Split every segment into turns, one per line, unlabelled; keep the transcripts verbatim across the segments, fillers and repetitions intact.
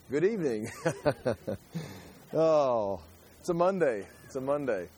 Good evening. Oh, it's a Monday. It's a Monday.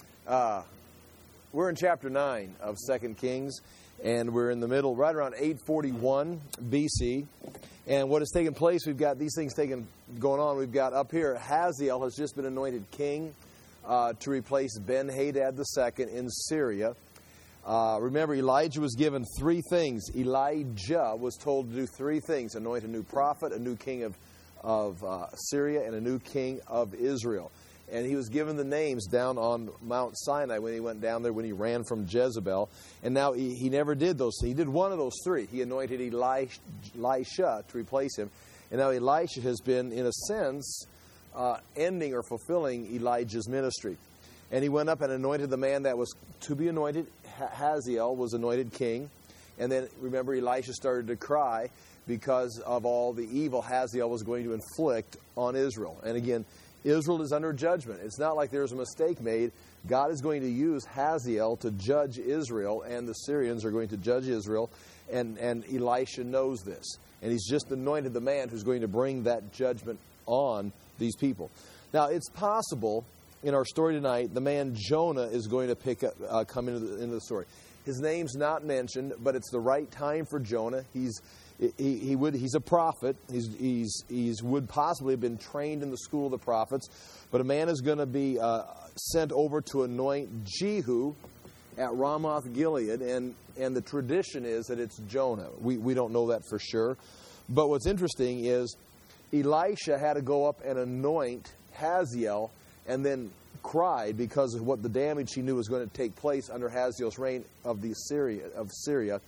Uh, we're in chapter nine of Second Kings, and we're in the middle, right around eight forty-one B C. And what has taken place, we've got these things taken going on. We've got up here, Hazael has just been anointed king uh, to replace Ben-Hadad the Second in Syria. Uh, remember, Elijah was given three things. Elijah was told to do three things: anoint a new prophet, a new king of of uh, Syria, and a new king of Israel. And he was given the names down on Mount Sinai when he went down there, when he ran from Jezebel. And now he, he never did those things. He did one of those three. He anointed Elisha, Elisha to replace him. And now Elisha has been, in a sense, uh, ending or fulfilling Elijah's ministry. And he went up and anointed the man that was to be anointed. Hazael was anointed king. And then, remember, Elisha started to cry because of all the evil Hazael was going to inflict on Israel. And again, Israel is under judgment. It's not like there's a mistake made. God is going to use Hazael to judge Israel, and the Syrians are going to judge Israel, and, and Elisha knows this. And he's just anointed the man who's going to bring that judgment on these people. Now, it's possible, in our story tonight, the man Jonah is going to pick up, uh, come into the, into the story. His name's not mentioned, but it's the right time for Jonah. He's He, he would. He's a prophet. He's, he's, he's would possibly have been trained in the school of the prophets. But a man is going to be uh, sent over to anoint Jehu at Ramoth Gilead. And, and the tradition is that it's Jonah. We, we don't know that for sure. But what's interesting is Elisha had to go up and anoint Hazael and then cried because of what the damage he knew was going to take place under Hazael's reign of the Syria of Syria.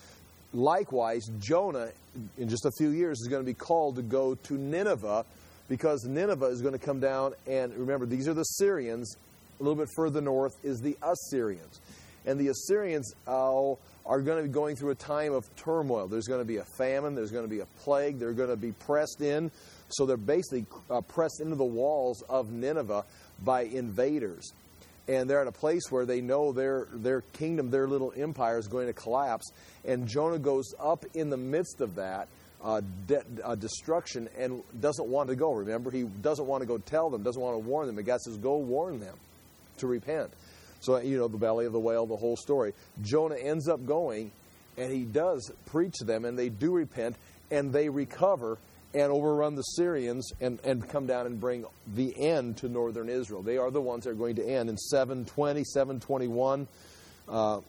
Likewise, Jonah, in just a few years, is going to be called to go to Nineveh, because Nineveh is going to come down, and remember, these are the Syrians. A little bit further north is the Assyrians. And the Assyrians uh, are going to be going through a time of turmoil. There's going to be a famine. There's going to be a plague. They're going to be pressed in. So they're basically uh, pressed into the walls of Nineveh by invaders. And they're at a place where they know their their kingdom, their little empire is going to collapse. And Jonah goes up in the midst of that uh, de- uh, destruction and doesn't want to go. Remember, he doesn't want to go tell them, doesn't want to warn them. And God says, go warn them to repent. So, you know, the belly of the whale, the whole story. Jonah ends up going, and he does preach to them, and they do repent, and they recover and overrun the Syrians and, and come down and bring the end to northern Israel. They are the ones that are going to end in seven twenty, seven twenty-one, uh,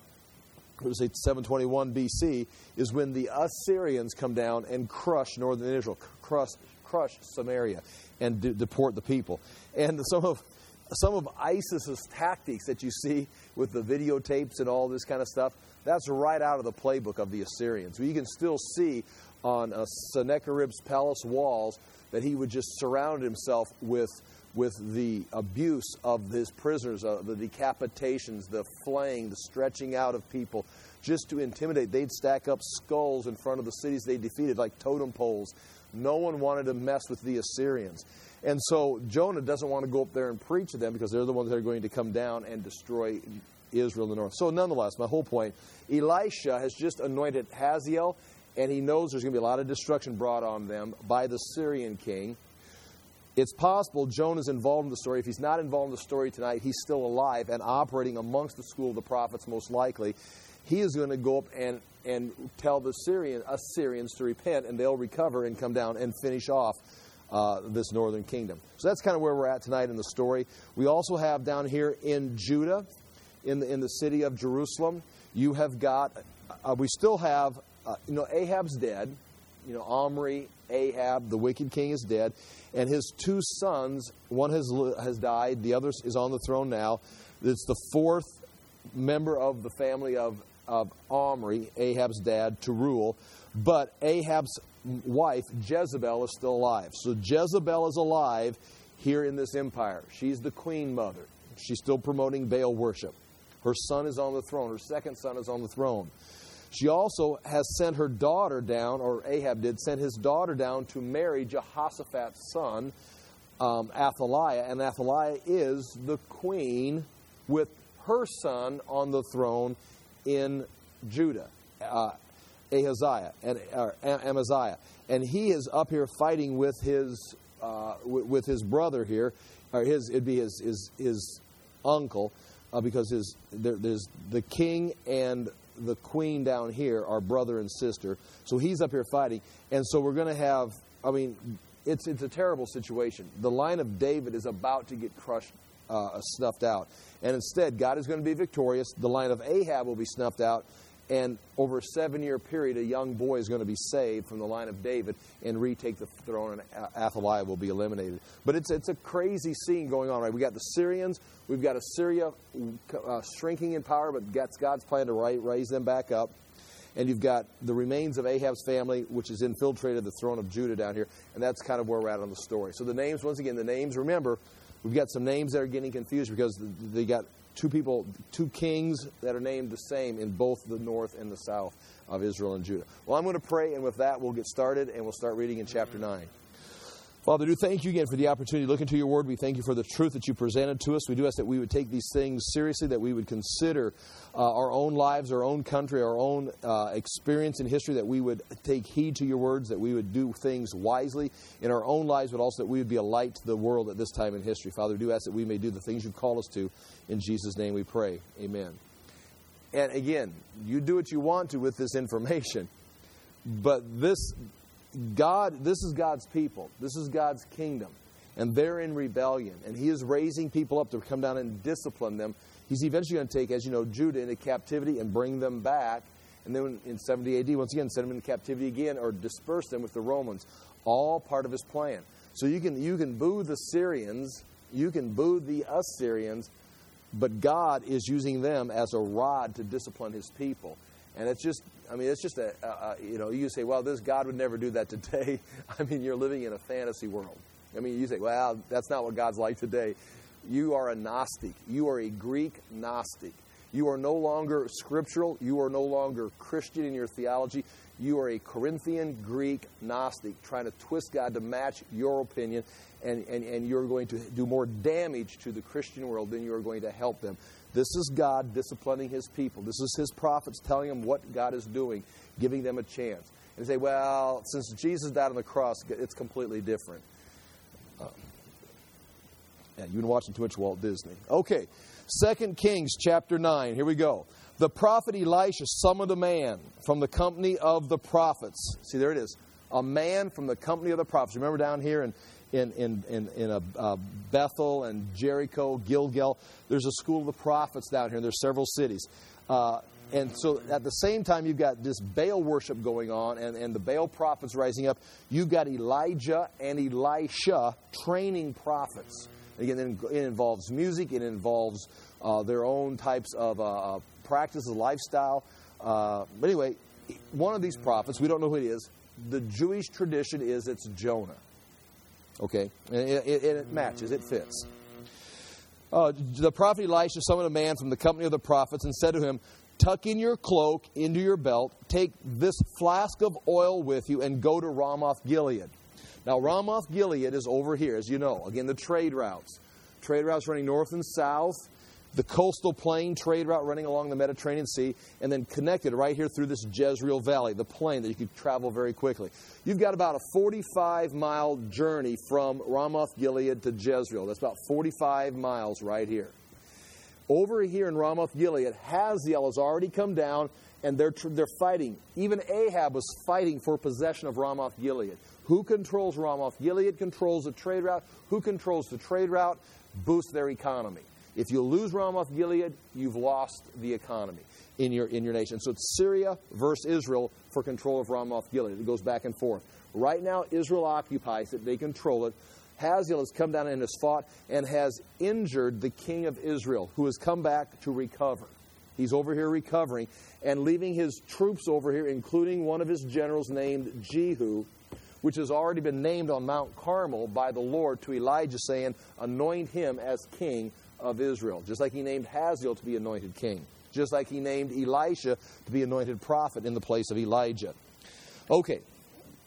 say seven twenty-one B C is when the Assyrians come down and crush northern Israel, crush, crush Samaria, and de- deport the people. And some of some of ISIS's tactics that you see with the videotapes and all this kind of stuff, that's right out of the playbook of the Assyrians. You can still see on uh, Sennacherib's palace walls that he would just surround himself with with the abuse of his prisoners, uh, the decapitations, the flaying, the stretching out of people, just to intimidate. They'd stack up skulls in front of the cities they defeated like totem poles. No one wanted to mess with the Assyrians. And so Jonah doesn't want to go up there and preach to them because they're the ones that are going to come down and destroy Israel in the north. So nonetheless, my whole point, Elisha has just anointed Hazael, and he knows there's going to be a lot of destruction brought on them by the Syrian king. It's possible Jonah's involved in the story. If he's not involved in the story tonight, he's still alive and operating amongst the school of the prophets, most likely. He is going to go up and, and tell the Syrian, Assyrians to repent, and they'll recover and come down and finish off uh, this northern kingdom. So that's kind of where we're at tonight in the story. We also have down here in Judah, in the, in the city of Jerusalem, you have got, uh, we still have, Uh, you know, Ahab's dead. You know, Omri, Ahab, the wicked king is dead. And his two sons, one has has died, the other is on the throne now. It's the fourth member of the family of, of Omri, Ahab's dad, to rule. But Ahab's wife, Jezebel, is still alive. So Jezebel is alive here in this empire. She's the queen mother. She's still promoting Baal worship. Her son is on the throne. Her second son is on the throne. She also has sent her daughter down, or Ahab did, sent his daughter down to marry Jehoshaphat's son, um, Athaliah. And Athaliah is the queen with her son on the throne in Judah. Uh, Ahaziah and or Amaziah, and he is up here fighting with his uh, w- with his brother here, or his it'd be his his, his uncle, uh, because his there, there's the king and the queen down here are brother and sister. So he's up here fighting, and so we're going to have. I mean, it's it's a terrible situation. The line of David is about to get crushed, uh, snuffed out, and instead God is going to be victorious. The line of Ahab will be snuffed out. And over a seven-year period, a young boy is going to be saved from the line of David and retake the throne, and Athaliah will be eliminated. But it's it's a crazy scene going on, right? We got the Syrians, we've got Assyria uh, shrinking in power, but that's God's plan to raise them back up. And you've got the remains of Ahab's family, which has infiltrated the throne of Judah down here, and that's kind of where we're at on the story. So the names, once again, the names, remember, we've got some names that are getting confused because they got two people, two kings that are named the same in both the north and the south of Israel and Judah. Well, I'm going to pray, and with that, we'll get started, and we'll start reading in chapter nine. Father, do thank you again for the opportunity to look into your word. We thank you for the truth that you presented to us. We do ask that we would take these things seriously, that we would consider uh, our own lives, our own country, our own uh, experience in history, that we would take heed to your words, that we would do things wisely in our own lives, but also that we would be a light to the world at this time in history. Father, do ask that we may do the things you call us to. In Jesus' name we pray. Amen. And again, you do what you want to with this information, but this... God, this is God's people. This is God's kingdom. And they're in rebellion. And He is raising people up to come down and discipline them. He's eventually going to take, as you know, Judah into captivity and bring them back. And then in seventy A D, once again, send them into captivity again or disperse them with the Romans. All part of His plan. So you can, you can boo the Syrians. You can boo the Assyrians. But God is using them as a rod to discipline His people. And it's just, I mean, it's just a, a, a, you know, you say, well, this God would never do that today. I mean, you're living in a fantasy world. I mean, you say, well, that's not what God's like today. You are a Gnostic. You are a Greek Gnostic. You are no longer scriptural. You are no longer Christian in your theology. You are a Corinthian Greek Gnostic trying to twist God to match your opinion, and, and, and you're going to do more damage to the Christian world than you are going to help them. This is God disciplining His people. This is His prophets telling them what God is doing, giving them a chance. And say, well, since Jesus died on the cross, it's completely different. Uh, yeah, you've been watching too much Walt Disney. Okay, Second Kings chapter nine. Here we go. The prophet Elisha summoned a man from the company of the prophets. See, there it is. A man from the company of the prophets. Remember down here in in in in, in a, uh, Bethel and Jericho, Gilgal, there's a school of the prophets down here, and there's several cities. Uh, and so at the same time, you've got this Baal worship going on, and, and the Baal prophets rising up. You've got Elijah and Elisha training prophets. Again, it involves music. It involves uh, their own types of uh, practices, lifestyle. Uh, but anyway, one of these prophets, we don't know who it is. The Jewish tradition is it's Jonah. Okay, and it, it, it matches, it fits. Uh, the prophet Elisha summoned a man from the company of the prophets and said to him, tuck in your cloak into your belt, take this flask of oil with you, and go to Ramoth Gilead. Now, Ramoth Gilead is over here, as you know. Again, the trade routes. Trade routes running north and south. The coastal plain trade route running along the Mediterranean Sea, and then connected right here through this Jezreel Valley, the plain that you could travel very quickly. You've got about a forty-five mile journey from Ramoth Gilead to Jezreel. That's about forty-five miles right here. Over here in Ramoth Gilead, Hazael has already come down, and they're they're fighting. Even Ahab was fighting for possession of Ramoth Gilead. Who controls Ramoth Gilead controls the trade route. Who controls the trade route boosts their economy. If you lose Ramoth Gilead, you've lost the economy in your in your nation. So it's Syria versus Israel for control of Ramoth Gilead. It goes back and forth. Right now, Israel occupies it. They control it. Hazael has come down and has fought and has injured the king of Israel, who has come back to recover. He's over here recovering and leaving his troops over here, including one of his generals named Jehu, which has already been named on Mount Carmel by the Lord to Elijah, saying, anoint him as king of Israel, just like he named Hazael to be anointed king, just like he named Elisha to be anointed prophet in the place of Elijah. Okay,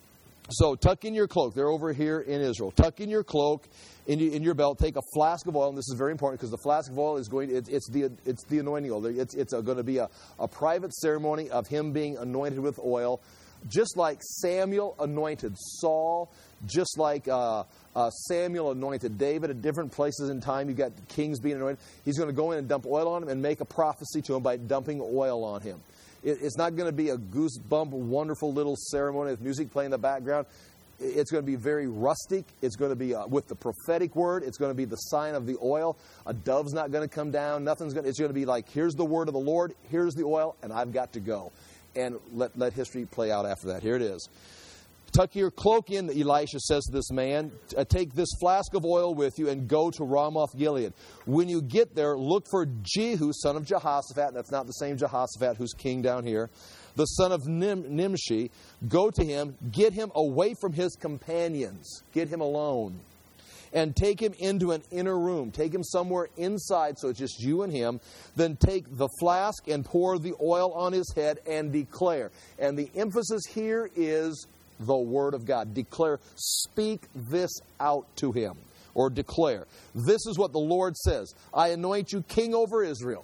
So tuck in your cloak. They're over here in Israel. Tuck in your cloak, in, in your belt. Take a flask of oil, and this is very important because the flask of oil is going. It's, it's the it's the anointing oil. It's it's a, going to be a, a private ceremony of him being anointed with oil, just like Samuel anointed Saul, just like uh, uh, Samuel anointed David at different places in time. You've got kings being anointed. He's going to go in and dump oil on him and make a prophecy to him by dumping oil on him. It's not going to be a goosebump, wonderful little ceremony with music playing in the background. It's going to be very rustic. It's going to be uh, with the prophetic word. It's going to be the sign of the oil. A dove's not going to come down. Nothing's going. It's going to be like, here's the word of the Lord. Here's the oil, and I've got to go. And let let history play out after that. Here it is. Tuck your cloak in, Elisha says to this man. Uh, take this flask of oil with you and go to Ramoth Gilead. When you get there, look for Jehu, son of Jehoshaphat. That's not the same Jehoshaphat who's king down here. The son of Nim- Nimshi. Go to him. Get him away from his companions. Get him alone. And take him into an inner room. Take him somewhere inside so it's just you and him. Then take the flask and pour the oil on his head and declare. And the emphasis here is the word of God. Declare, speak this out to him. Or declare. This is what the Lord says. I anoint you king over Israel.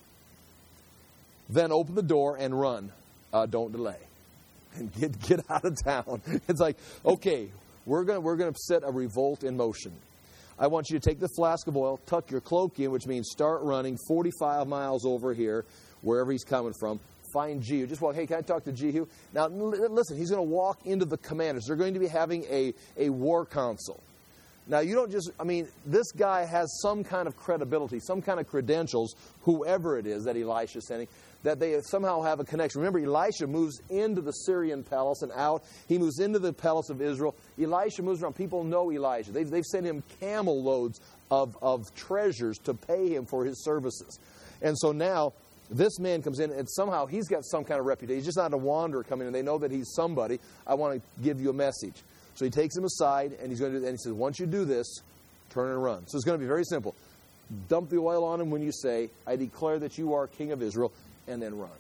Then open the door and run. Uh, don't delay. And get get out of town. It's like, okay, we're going we're going to set a revolt in motion. I want you to take the flask of oil, tuck your cloak in, which means start running forty-five miles over here, wherever he's coming from. Find Jehu. Just walk, hey, can I talk to Jehu? Now, listen, he's going to walk into the commanders. They're going to be having a, a war council. Now, you don't just, I mean, this guy has some kind of credibility, some kind of credentials, whoever it is that Elisha is sending, that they somehow have a connection. Remember, Elisha moves into the Syrian palace and out. He moves into the palace of Israel. Elisha moves around. People know Elijah. They've, they've sent him camel loads of, of treasures to pay him for his services. And so now, this man comes in, and somehow he's got some kind of reputation. He's just not a wanderer coming in. They know that he's somebody. I want to give you a message. So he takes him aside, and he's going to do, and he says, once you do this, turn and run. So it's going to be very simple. Dump the oil on him when you say, I declare that you are king of Israel, and then run.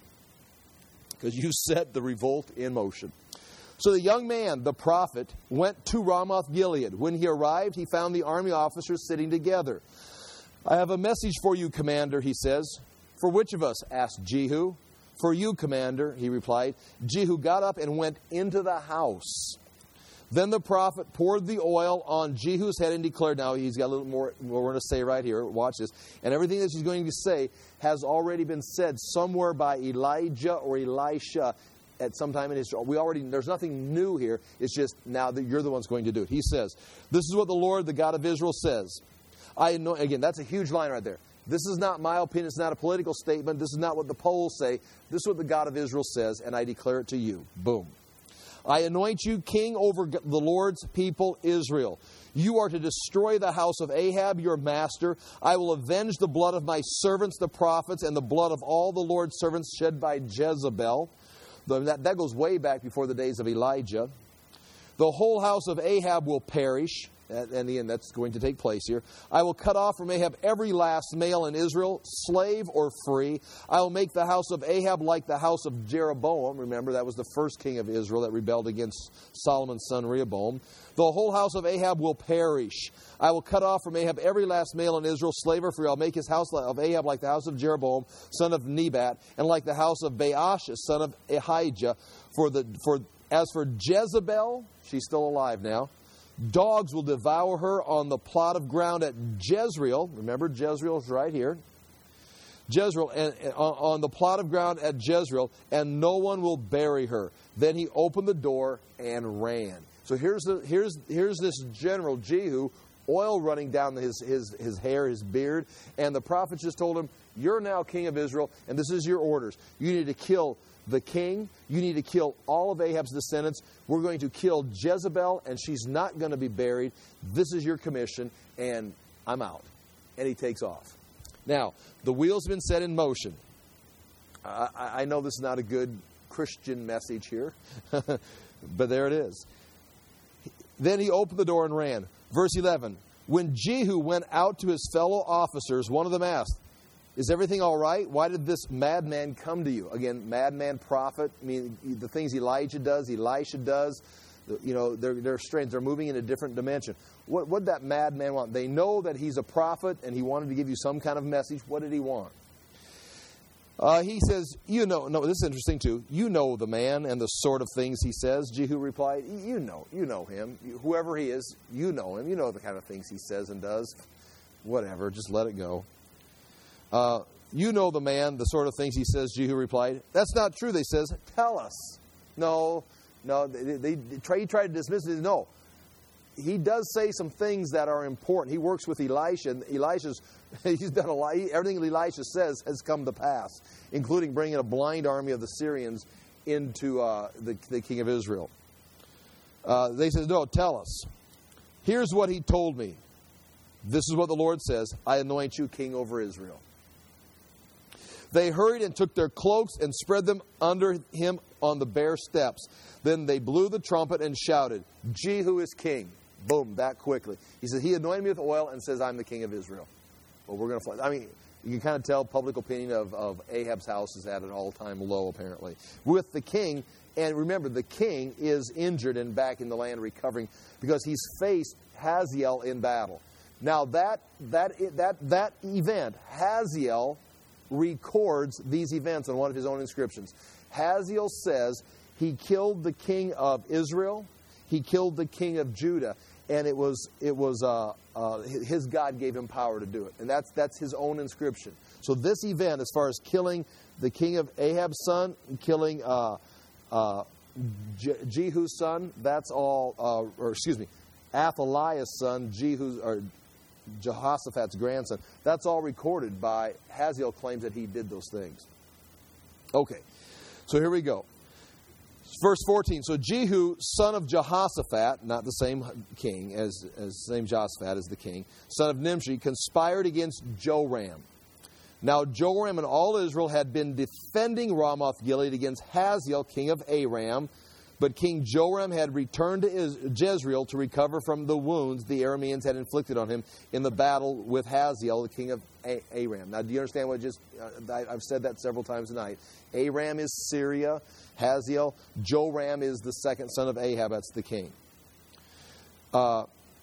Because you set the revolt in motion. So the young man, the prophet, went to Ramoth Gilead. When he arrived, he found the army officers sitting together. I have a message for you, commander, he says. For which of us? Asked Jehu. For you, commander, he replied. Jehu got up and went into the house. Then the prophet poured the oil on Jehu's head and declared, now he's got a little more we're going to say right here. Watch this. And everything that he's going to say has already been said somewhere by Elijah or Elisha at some time in history. We already, there's nothing new here. It's just now that you're the ones going to do it. He says, this is what the Lord, the God of Israel, says. I know, again, that's a huge line right there. This is not my opinion. It's not a political statement. This is not what the polls say. This is what the God of Israel says, and I declare it to you. Boom. I anoint you king over the Lord's people, Israel. You are to destroy the house of Ahab, your master. I will avenge the blood of my servants, the prophets, and the blood of all the Lord's servants shed by Jezebel. That, that goes way back before the days of Elijah. The whole house of Ahab will perish. And again, that's going to take place here. I will cut off from Ahab every last male in Israel, slave or free. I will make the house of Ahab like the house of Jeroboam. Remember, that was the first king of Israel that rebelled against Solomon's son Rehoboam. The whole house of Ahab will perish. I will cut off from Ahab every last male in Israel, slave or free. I'll make his house of Ahab like the house of Jeroboam, son of Nebat, and like the house of Baasha, son of Ahijah. For the for as for Jezebel, she's still alive now. Dogs will devour her on the plot of ground at Jezreel. Remember, Jezreel is right here. Jezreel, and, and on the plot of ground at Jezreel, and no one will bury her. Then he opened the door and ran. So here's the here's here's this general Jehu, oil running down his his his hair, his beard, and the prophet just told him, "You're now king of Israel, and this is your orders. You need to kill the king. You need to kill all of Ahab's descendants. We're going to kill Jezebel, and she's not going to be buried. This is your commission, and I'm out." And he takes off. Now, the wheel's been set in motion. I, I know this is not a good Christian message here, but there it is. Then he opened the door and ran. Verse eleven, when Jehu went out to his fellow officers, one of them asked, "Is everything all right? Why did this madman come to you?" Again, madman prophet. I mean, the things Elijah does, Elisha does. You know, they're, they're strange. They're moving in a different dimension. What what did that madman want? They know that he's a prophet, and he wanted to give you some kind of message. What did he want? Uh, he says, you know, no, this is interesting too. You know the man and the sort of things he says. Jehu replied, you know, you know him. Whoever he is, you know him. You know the kind of things he says and does. Whatever, just let it go. Uh, you know the man, the sort of things he says, Jehu replied. That's not true, they says. Tell us. No, no, they, they, they try, he tried to dismiss it. No. He does say some things that are important. He works with Elisha, and Elisha's, he's done a lot. Everything Elisha says has come to pass, including bringing a blind army of the Syrians into uh, the, the king of Israel. Uh, they said, no, tell us. Here's what he told me. This is what the Lord says. I anoint you king over Israel. They hurried and took their cloaks and spread them under him on the bare steps. Then they blew the trumpet and shouted, Jehu is king. Boom, that quickly. He said, he anointed me with oil and says, I'm the king of Israel. Well, we're going to fly. I mean, you can kind of tell public opinion of, of Ahab's house is at an all-time low, apparently. With the king, and remember, the king is injured and back in the land recovering because he's faced Hazael in battle. Now, that that that that event, Hazael records these events on one of his own inscriptions. Hazael says he killed the king of Israel, he killed the king of Judah, and it was it was uh, uh, his God gave him power to do it, and that's that's his own inscription. So this event, as far as killing the king of Ahab's son, killing uh, uh, Je- Jehu's son, that's all, uh, or excuse me, Athaliah's son, Jehu's or Jehoshaphat's grandson. That's all recorded by Hazael. Claims that he did those things. Okay, so here we go. Verse fourteen. So Jehu, son of Jehoshaphat, not the same king as as same Jehoshaphat as the king, son of Nimshi, conspired against Joram. Now Joram and all Israel had been defending Ramoth Gilead against Hazael, king of Aram. But King Joram had returned to Jezreel to recover from the wounds the Arameans had inflicted on him in the battle with Hazael, the king of Aram. Now, do you understand what just... Uh, I've said that several times tonight. Aram is Syria. Hazael. Joram is the second son of Ahab. That's the king. Uh,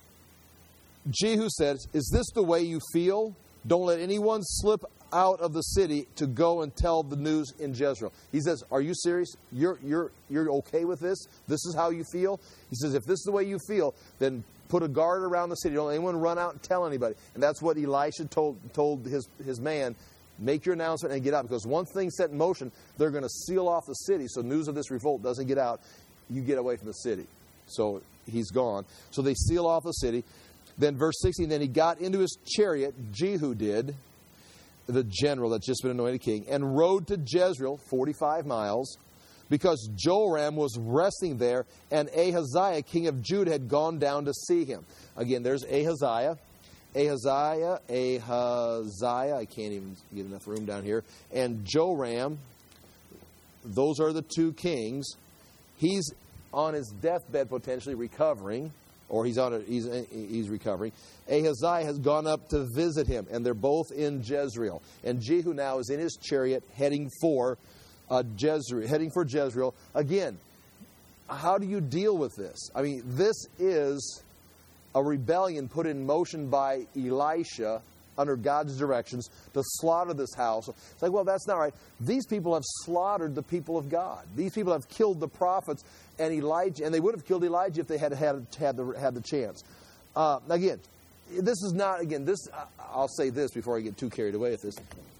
Jehu says, is this the way you feel? Don't let anyone slip out of the city to go and tell the news in Jezreel. He says, are you serious? You're you're you're okay with this? This is how you feel? He says, if this is the way you feel, then put a guard around the city. Don't let anyone run out and tell anybody. And that's what Elisha told told his, his man. Make your announcement and get out. Because once things set in motion, they're going to seal off the city. So news of this revolt doesn't get out. You get away from the city. So he's gone. So they seal off the city. Then verse sixteen, then he got into his chariot, Jehu did, the general that's just been anointed king, and rode to Jezreel, forty-five miles, because Joram was resting there, and Ahaziah, king of Judah, had gone down to see him. Again, there's Ahaziah. Ahaziah, Ahaziah, I can't even get enough room down here, and Joram, those are the two kings. He's on his deathbed, potentially recovering, or he's on a, he's he's recovering. Ahaziah has gone up to visit him, and they're both in Jezreel. And Jehu now is in his chariot heading for uh, Jezreel, heading for Jezreel. Again, how do you deal with this? I mean, this is a rebellion put in motion by Elisha under God's directions to slaughter this house. It's like, well, that's not right. These people have slaughtered the people of God. These people have killed the prophets and Elijah, and they would have killed Elijah if they had had had the had the chance. Uh, again, this is not again. This I'll say this before I get too carried away with this.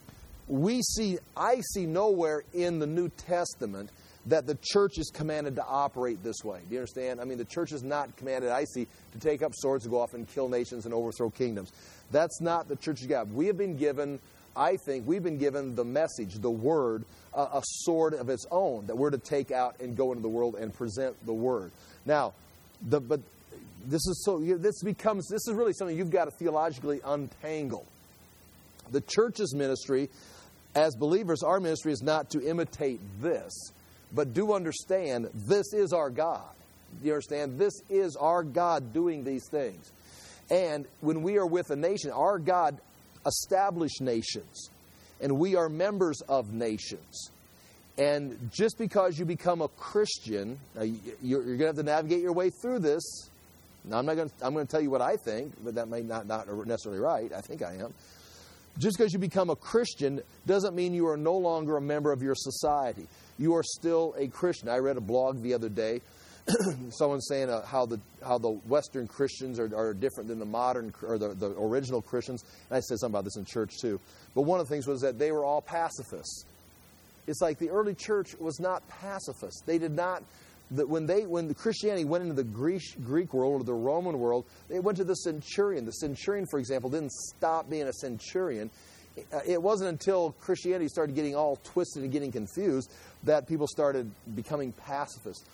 We see, I see nowhere in the New Testament that the church is commanded to operate this way. Do you understand? I mean, the church is not commanded, I see, to take up swords and go off and kill nations and overthrow kingdoms. That's not the church of God. We have been given, I think, we've been given the message, the word, uh, a sword of its own that we're to take out and go into the world and present the word. Now, the, but this is so. This becomes. This is really something you've got to theologically untangle. The church's ministry, as believers, our ministry is not to imitate this, but do understand this is our God. You understand? This is our God doing these things. And when we are with a nation, our God established nations, and we are members of nations. And just because you become a Christian, now you're, you're going to have to navigate your way through this. Now, I'm not going to, I'm going to tell you what I think, but that may not, not necessarily right. I think I am. Just because you become a Christian doesn't mean you are no longer a member of your society. You are still a Christian. I read a blog the other day. Someone saying uh, how the how the Western Christians are, are different than the modern or the, the original Christians. And I said something about this in church too. But one of the things was that they were all pacifists. It's like the early church was not pacifist. They did not. That when they when the Christianity went into the Greek Greek world or the Roman world, they went to the centurion. The centurion, for example, didn't stop being a centurion. It wasn't until Christianity started getting all twisted and getting confused that people started becoming pacifists.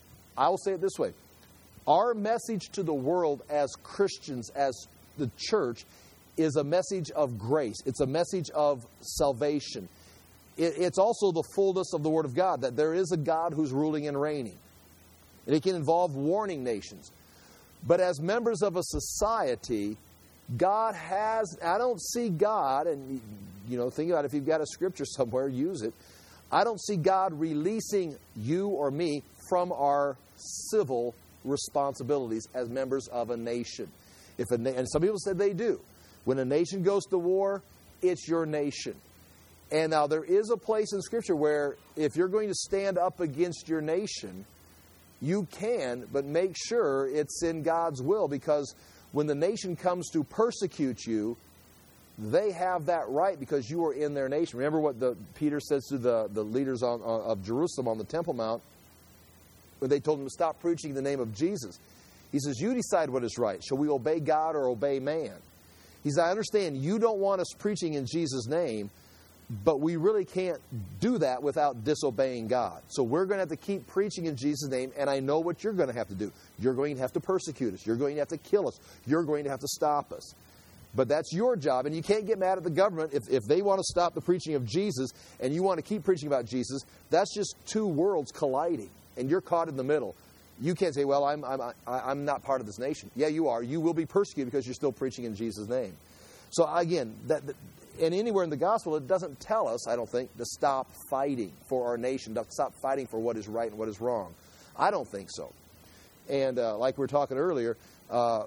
I will say it this way. Our message to the world as Christians, as the church, is a message of grace. It's a message of salvation. It's also the fullness of the Word of God, that there is a God who's ruling and reigning. And it can involve warning nations. But as members of a society, God has, I don't see God, and you know, think about it, if you've got a scripture somewhere, use it. I don't see God releasing you or me from our civil responsibilities as members of a nation. If a na- and some people said they do. When a nation goes to war, it's your nation. And now there is a place in Scripture where if you're going to stand up against your nation, you can, but make sure it's in God's will, because when the nation comes to persecute you, they have that right because you are in their nation. Remember what the, Peter says to the, the leaders on, on, of Jerusalem on the Temple Mount when they told him to stop preaching in the name of Jesus. He says, you decide what is right. Shall we obey God or obey man? He says, I understand you don't want us preaching in Jesus' name, but we really can't do that without disobeying God. So we're going to have to keep preaching in Jesus' name, and I know what you're going to have to do. You're going to have to persecute us. You're going to have to kill us. You're going to have to stop us. But that's your job, and you can't get mad at the government if, if they want to stop the preaching of Jesus and you want to keep preaching about Jesus. That's just two worlds colliding, and you're caught in the middle. You can't say, well, I'm, I'm, I'm not part of this nation. Yeah, you are. You will be persecuted because you're still preaching in Jesus' name. So again, that, that and anywhere in the gospel, it doesn't tell us, I don't think, to stop fighting for our nation, to stop fighting for what is right and what is wrong. I don't think so. And uh, like we were talking earlier, uh,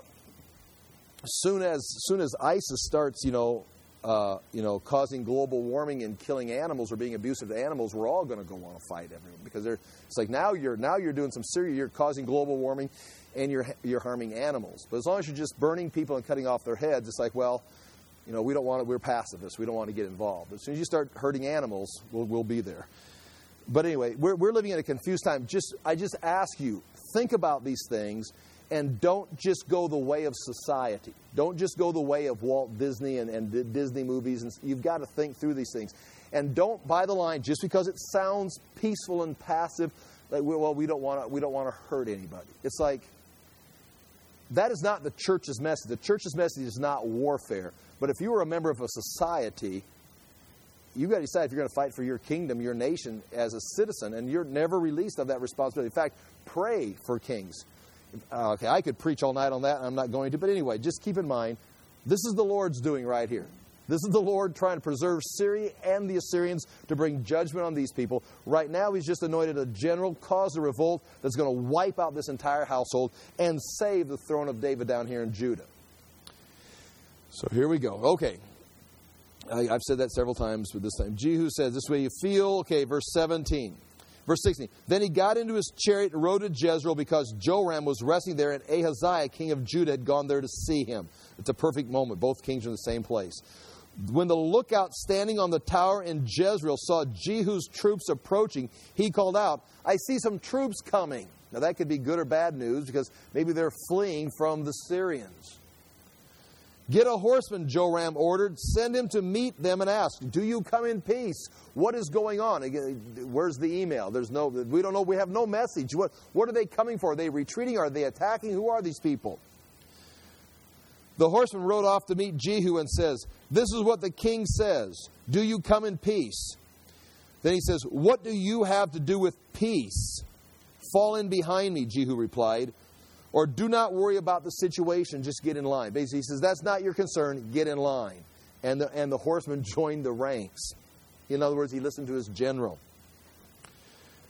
soon as soon as ISIS starts, you know, uh, you know, causing global warming and killing animals or being abusive to animals, we're all going to go want to fight everyone, because they're, it's like now you're now you're doing some serious, you're causing global warming, and you're you're harming animals. But as long as you're just burning people and cutting off their heads, it's like, well, you know, we don't want to, we're pacifists. We don't want to get involved. As soon as you start hurting animals, we'll, we'll be there. But anyway, we're, we're living in a confused time. Just I just ask you, think about these things, and don't just go the way of society. Don't just go the way of Walt Disney and, and Disney movies. And you've got to think through these things. And don't buy the line just because it sounds peaceful and passive. Like, well, we don't want to, we don't want to hurt anybody. It's like, that is not the church's message. The church's message is not warfare. But if you are a member of a society, you've got to decide if you're going to fight for your kingdom, your nation, as a citizen, and you're never released of that responsibility. In fact, pray for kings. Uh, okay, I could preach all night on that, and I'm not going to. But anyway, just keep in mind, this is the Lord's doing right here. This is the Lord trying to preserve Syria and the Assyrians to bring judgment on these people. Right now, He's just anointed a general, caused a revolt that's going to wipe out this entire household and save the throne of David down here in Judah. So here we go. Okay. I, I've said that several times, but this time. Jehu says, this way you feel. Okay, verse seventeen. Verse sixteen. Then he got into his chariot and rode to Jezreel because Joram was resting there, and Ahaziah, king of Judah, had gone there to see him. It's a perfect moment. Both kings are in the same place. When the lookout standing on the tower in Jezreel saw Jehu's troops approaching, he called out, I see some troops coming. Now that could be good or bad news, because maybe they're fleeing from the Syrians. Get a horseman, Joram ordered. Send him to meet them and ask, do you come in peace? What is going on? Where's the email? There's no, we don't know. We have no message. What, what are they coming for? Are they retreating? Are they attacking? Who are these people? The horseman rode off to meet Jehu and says, this is what the king says. Do you come in peace? Then he says, what do you have to do with peace? Fall in behind me, Jehu replied. Or do not worry about the situation, just get in line. Basically, he says, that's not your concern, get in line. And the, and the horseman joined the ranks. In other words, he listened to his general.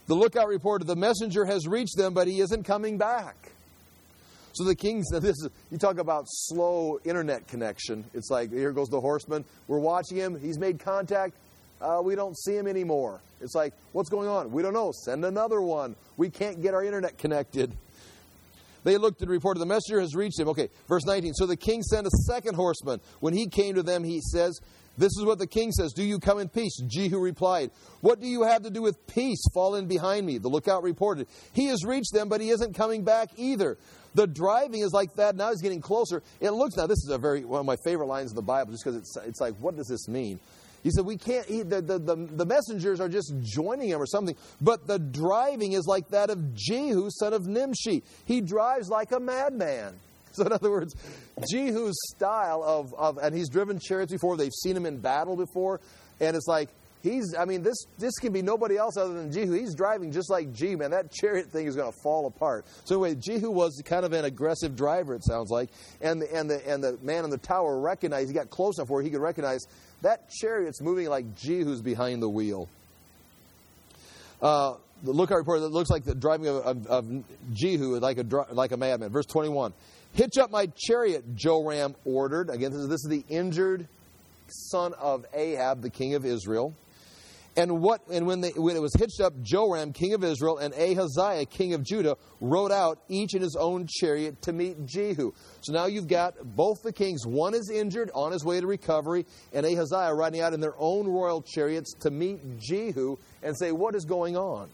The lookout reported, the messenger has reached them, but he isn't coming back. So the king said, this is, you talk about slow internet connection. It's like, here goes the horseman. We're watching him. He's made contact. Uh, we don't see him anymore. It's like, what's going on? We don't know. Send another one. We can't get our internet connected. They looked and reported, the messenger has reached him. Okay, verse nineteen. So the king sent a second horseman. When he came to them, he says, this is what the king says, do you come in peace? Jehu replied, what do you have to do with peace? Fall in behind me. The lookout reported, he has reached them, but he isn't coming back either. The driving is like that. Now he's getting closer. It looks, now this is a very, one of my favorite lines in the Bible, just because it's, it's like, what does this mean? He said, we can't, he, the, the, the, the messengers are just joining him or something. But the driving is like that of Jehu, son of Nimshi. He drives like a madman. So in other words, Jehu's style of, of, and he's driven chariots before. They've seen him in battle before. And it's like, he's, I mean, this this can be nobody else other than Jehu. He's driving just like Jehu, man. That chariot thing is going to fall apart. So anyway, Jehu was kind of an aggressive driver, it sounds like. And the, and the, and the man in the tower recognized, he got close enough where he could recognize that chariot's moving like Jehu's behind the wheel. Uh, the lookout report, it looks like the driving of, of, of Jehu like a, like a madman. Verse twenty-one. Hitch up my chariot, Joram ordered. Again, this is, this is the injured son of Ahab, the king of Israel. And what? And when, they, when it was hitched up, Joram, king of Israel, and Ahaziah, king of Judah, rode out, each in his own chariot, to meet Jehu. So now you've got both the kings. One is injured, on his way to recovery, and Ahaziah riding out in their own royal chariots to meet Jehu and say, what is going on?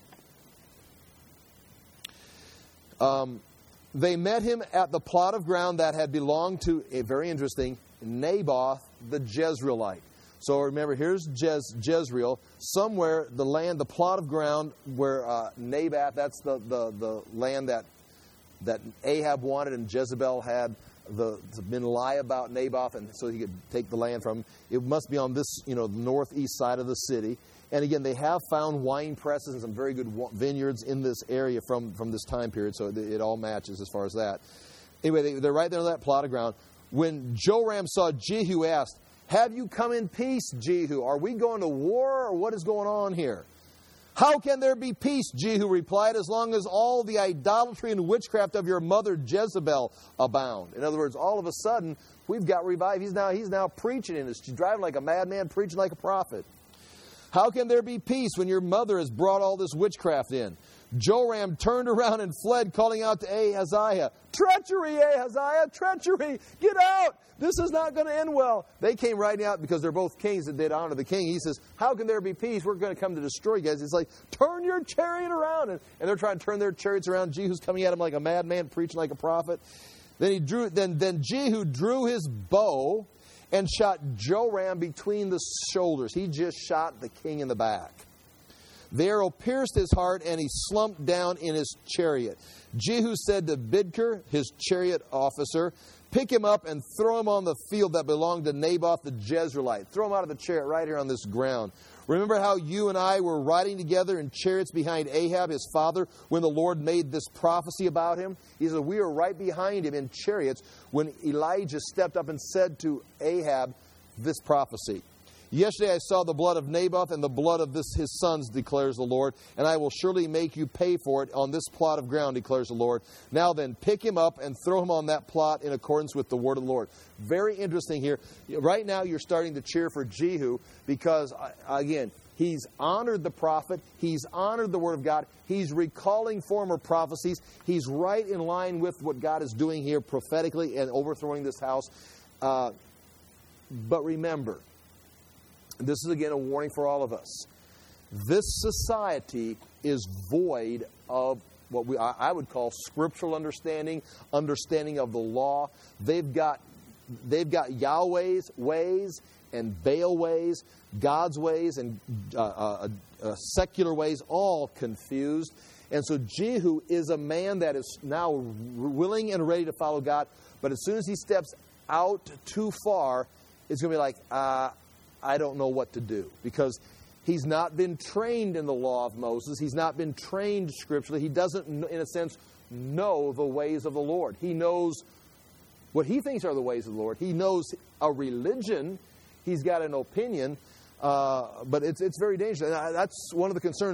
Um... They met him at the plot of ground that had belonged to, a very interesting, Naboth the Jezreelite. So remember, here's Jez, Jezreel. Somewhere, the land, the plot of ground where uh, Naboth, that's the, the, the land that that Ahab wanted and Jezebel had the, been lie about Naboth, and so he could take the land from him. It must be on this, you know, northeast side of the city. And again, they have found wine presses and some very good vineyards in this area from, from this time period, so it all matches as far as that. Anyway, they, they're right there on that plot of ground. When Joram saw Jehu, asked, have you come in peace, Jehu? Are we going to war, or what is going on here? How can there be peace, Jehu replied, as long as all the idolatry and witchcraft of your mother Jezebel abound? In other words, all of a sudden, we've got revived. He's now, he's now preaching in this. She's driving like a madman, preaching like a prophet. How can there be peace when your mother has brought all this witchcraft in? Joram turned around and fled, calling out to Ahaziah, treachery, Ahaziah, treachery, get out. This is not going to end well. They came riding out because they're both kings that did honor the king. He says, how can there be peace? We're going to come to destroy you guys. It's like, turn your chariot around. And, and they're trying to turn their chariots around. Jehu's coming at him like a madman, preaching like a prophet. Then he drew. Then, then Jehu drew his bow and shot Joram between the shoulders. He just shot the king in the back. The arrow pierced his heart, and he slumped down in his chariot. Jehu said to Bidkar, his chariot officer, pick him up and throw him on the field that belonged to Naboth the Jezreelite. Throw him out of the chariot right here on this ground. Remember how you and I were riding together in chariots behind Ahab, his father, when the Lord made this prophecy about him? He said, we were right behind him in chariots when Elijah stepped up and said to Ahab this prophecy. Yesterday I saw the blood of Naboth and the blood of this his sons, declares the Lord, and I will surely make you pay for it on this plot of ground, declares the Lord. Now then, pick him up and throw him on that plot in accordance with the word of the Lord. Very interesting here. Right now you're starting to cheer for Jehu because, again, he's honored the prophet. He's honored the word of God. He's recalling former prophecies. He's right in line with what God is doing here prophetically and overthrowing this house. Uh, but remember, this is again a warning for all of us. This society is void of what we I would call scriptural understanding, understanding of the law. They've got they've got Yahweh's ways and Baal ways, God's ways and uh, uh, uh, secular ways, all confused. And so Jehu is a man that is now willing and ready to follow God. But as soon as he steps out too far, it's going to be like, uh, I don't know what to do, because he's not been trained in the law of Moses. He's not been trained scripturally. He doesn't, in a sense, know the ways of the Lord. He knows what he thinks are the ways of the Lord. He knows a religion. He's got an opinion, uh, but it's it's very dangerous. And that's one of the concerns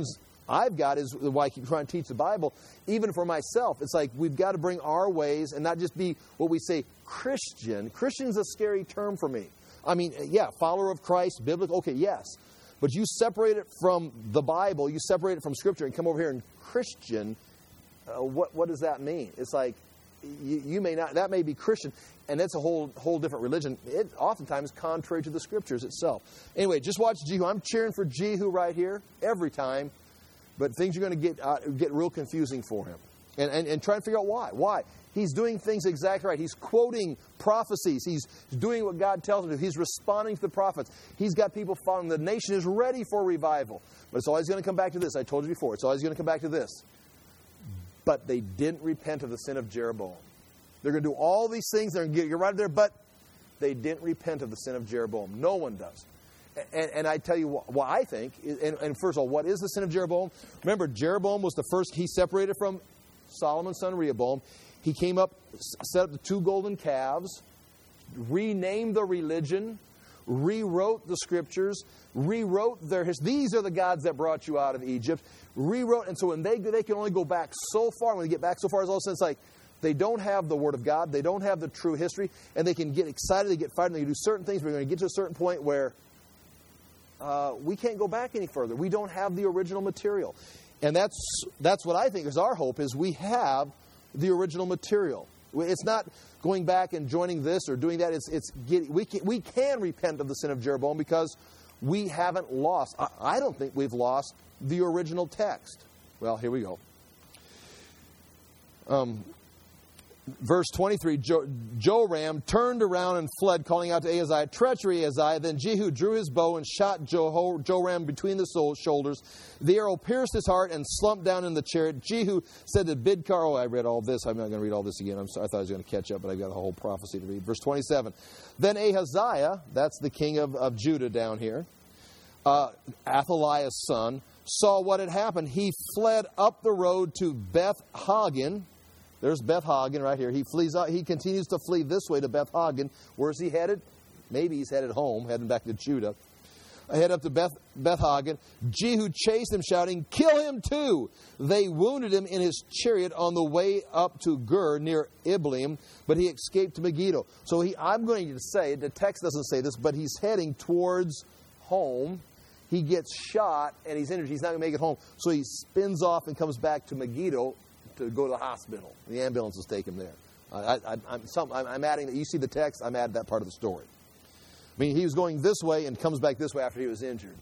I've got is why I keep trying to teach the Bible, even for myself. It's like we've got to bring our ways and not just be what we say Christian. Christian's a scary term for me. I mean, yeah, follower of Christ, biblical, okay, yes. But you separate it from the Bible, you separate it from Scripture and come over here and Christian, uh, what, what does that mean? It's like, you, you may not, that may be Christian, and it's a whole whole different religion. It oftentimes contrary to the Scriptures itself. Anyway, just watch Jehu. I'm cheering for Jehu right here every time, but things are going to get uh, get real confusing for him. And, and, and try and figure out why. Why? He's doing things exactly right. He's quoting prophecies. He's doing what God tells him to do. He's responding to the prophets. He's got people following. The nation is ready for revival. But it's always going to come back to this. I told you before. It's always going to come back to this. But they didn't repent of the sin of Jeroboam. They're going to do all these things. They're going to get right there, but they didn't repent of the sin of Jeroboam. No one does. And, and I tell you what, what I think, and, and first of all, what is the sin of Jeroboam? Remember, Jeroboam was the first, he separated from Solomon's son Rehoboam. He came up, set up the two golden calves, renamed the religion, rewrote the Scriptures, rewrote their history. These are the gods that brought you out of Egypt. Rewrote, and so when they they can only go back so far. When they get back so far, it's all of a sudden it's like they don't have the Word of God, they don't have the true history, and they can get excited, they get fired, and they do certain things. We're going to get to a certain point where uh, we can't go back any further. We don't have the original material, and that's that's what I think is our hope. Is we have the original material. It's not going back and joining this or doing that. It's it's getting, we can, we can repent of the sin of Jeroboam because we haven't lost. I, I don't think we've lost the original text. Well, here we go. Um, verse twenty-three, jo- Joram turned around and fled, calling out to Ahaziah, "Treachery, Ahaziah." Then Jehu drew his bow and shot Jo- Joram between the so- shoulders. The arrow pierced his heart and slumped down in the chariot. Jehu said to Bidkar, oh, I read all this. I'm not going to read all this again. I'm sorry. I thought I was going to catch up, but I've got the whole prophecy to read. Verse twenty-seven. Then Ahaziah, that's the king of, of Judah down here, uh, Athaliah's son, saw what had happened. He fled up the road to Beth Hagen. There's Beth Hagen right here. He flees out. He continues to flee this way to Beth Hagen. Where's he headed? Maybe he's headed home, heading back to Judah. I head up to Beth, Beth Hagen. Jehu chased him, shouting, "Kill him too!" They wounded him in his chariot on the way up to Gur near Ibleam, but he escaped to Megiddo. So he, I'm going to say, the text doesn't say this, but he's heading towards home. He gets shot and he's injured. He's not going to make it home. So he spins off and comes back to Megiddo to go to the hospital. The ambulances take him there. I, I, I'm, some, I'm, I'm adding that. You see the text, I'm adding that part of the story. I mean, he was going this way and comes back this way after he was injured.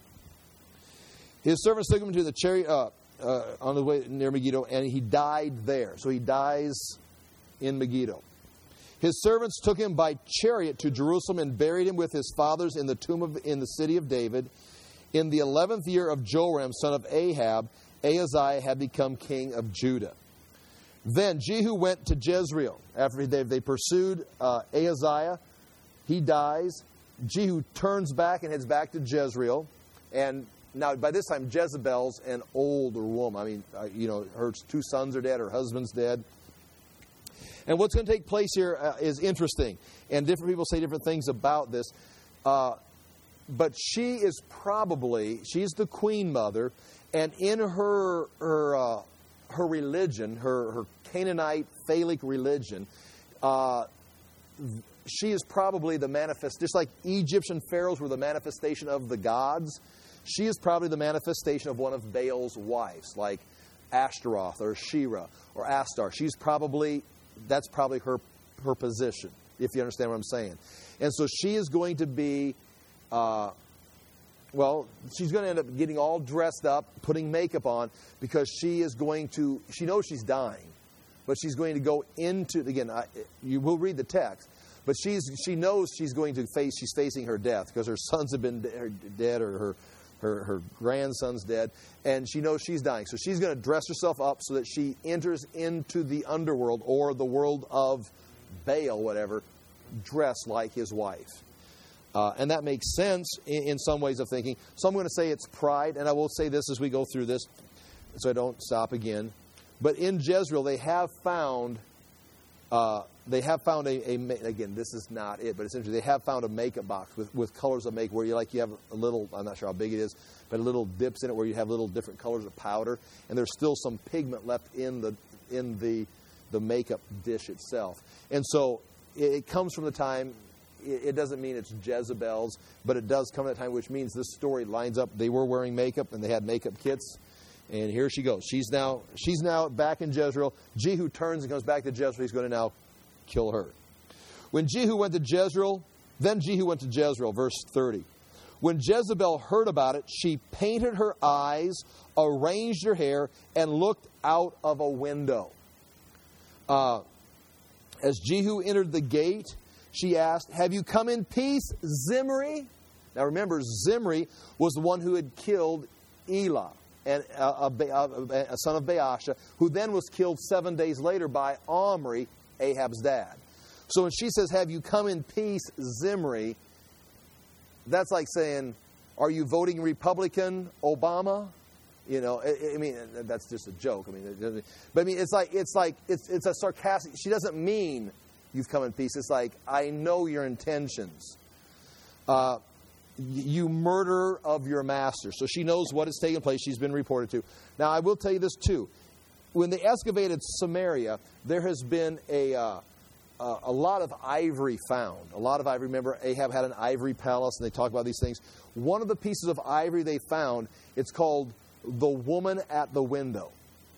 His servants took him to the chariot uh, uh, on the way near Megiddo, and he died there. So he dies in Megiddo. His servants took him by chariot to Jerusalem and buried him with his fathers in the tomb of in the city of David. In the eleventh year of Joram, son of Ahab, Ahaziah had become king of Judah. Then Jehu went to Jezreel. After they, they pursued uh, Ahaziah, he dies. Jehu turns back and heads back to Jezreel. And now, by this time, Jezebel's an older woman. I mean, uh, you know, her two sons are dead, her husband's dead. And what's going to take place here uh, is interesting. And different people say different things about this. Uh, but she is probably, she's the queen mother. And in her her uh, her religion, her, her Canaanite, Phalic religion, uh, she is probably the manifest, just like Egyptian pharaohs were the manifestation of the gods, she is probably the manifestation of one of Baal's wives, like Ashtaroth or Shira or Astar. She's probably, that's probably her, her position, if you understand what I'm saying. And so she is going to be, uh, well, she's going to end up getting all dressed up, putting makeup on, because she is going to, she knows she's dying, but she's going to go into, again, I, you will read the text, but she's she knows she's going to face, she's facing her death, because her sons have been de- dead, or her, her, her grandson's dead, and she knows she's dying. So she's going to dress herself up so that she enters into the underworld, or the world of Baal, whatever, dressed like his wife. Uh, and that makes sense in, in some ways of thinking. So I'm going to say it's pride, and I will say this as we go through this, so I don't stop again. But in Jezreel, they have found uh, they have found a, a, again, this is not it, but it's interesting. They have found a makeup box with, with colors of makeup where you like you have a little, I'm not sure how big it is, but a little dips in it where you have little different colors of powder, and there's still some pigment left in the in the the makeup dish itself. And so it, it comes from the time, it, it doesn't mean it's Jezebel's, but it does come at a time, which means this story lines up. They were wearing makeup, and they had makeup kits. And here she goes. She's now she's now back in Jezreel. Jehu turns and comes back to Jezreel. He's going to now kill her. When Jehu went to Jezreel, then Jehu went to Jezreel, verse thirty. When Jezebel heard about it, she painted her eyes, arranged her hair, and looked out of a window. Uh, as Jehu entered the gate, she asked, "Have you come in peace, Zimri?" Now remember, Zimri was the one who had killed Elah, and a, a, a son of Baasha, who then was killed seven days later by Omri, Ahab's dad. So when she says, "Have you come in peace, Zimri?" that's like saying, "Are you voting Republican, Obama?" You know, I, I mean, that's just a joke. I mean, but I mean, it's like it's like it's it's a sarcastic. She doesn't mean you've come in peace. It's like, I know your intentions. Uh, you murderer of your master. So she knows what has taken place. She's been reported to. Now, I will tell you this too. When they excavated Samaria, there has been a uh, uh, a lot of ivory found. A lot of ivory. Remember, Ahab had an ivory palace, and they talk about these things. One of the pieces of ivory they found, it's called the woman at the window.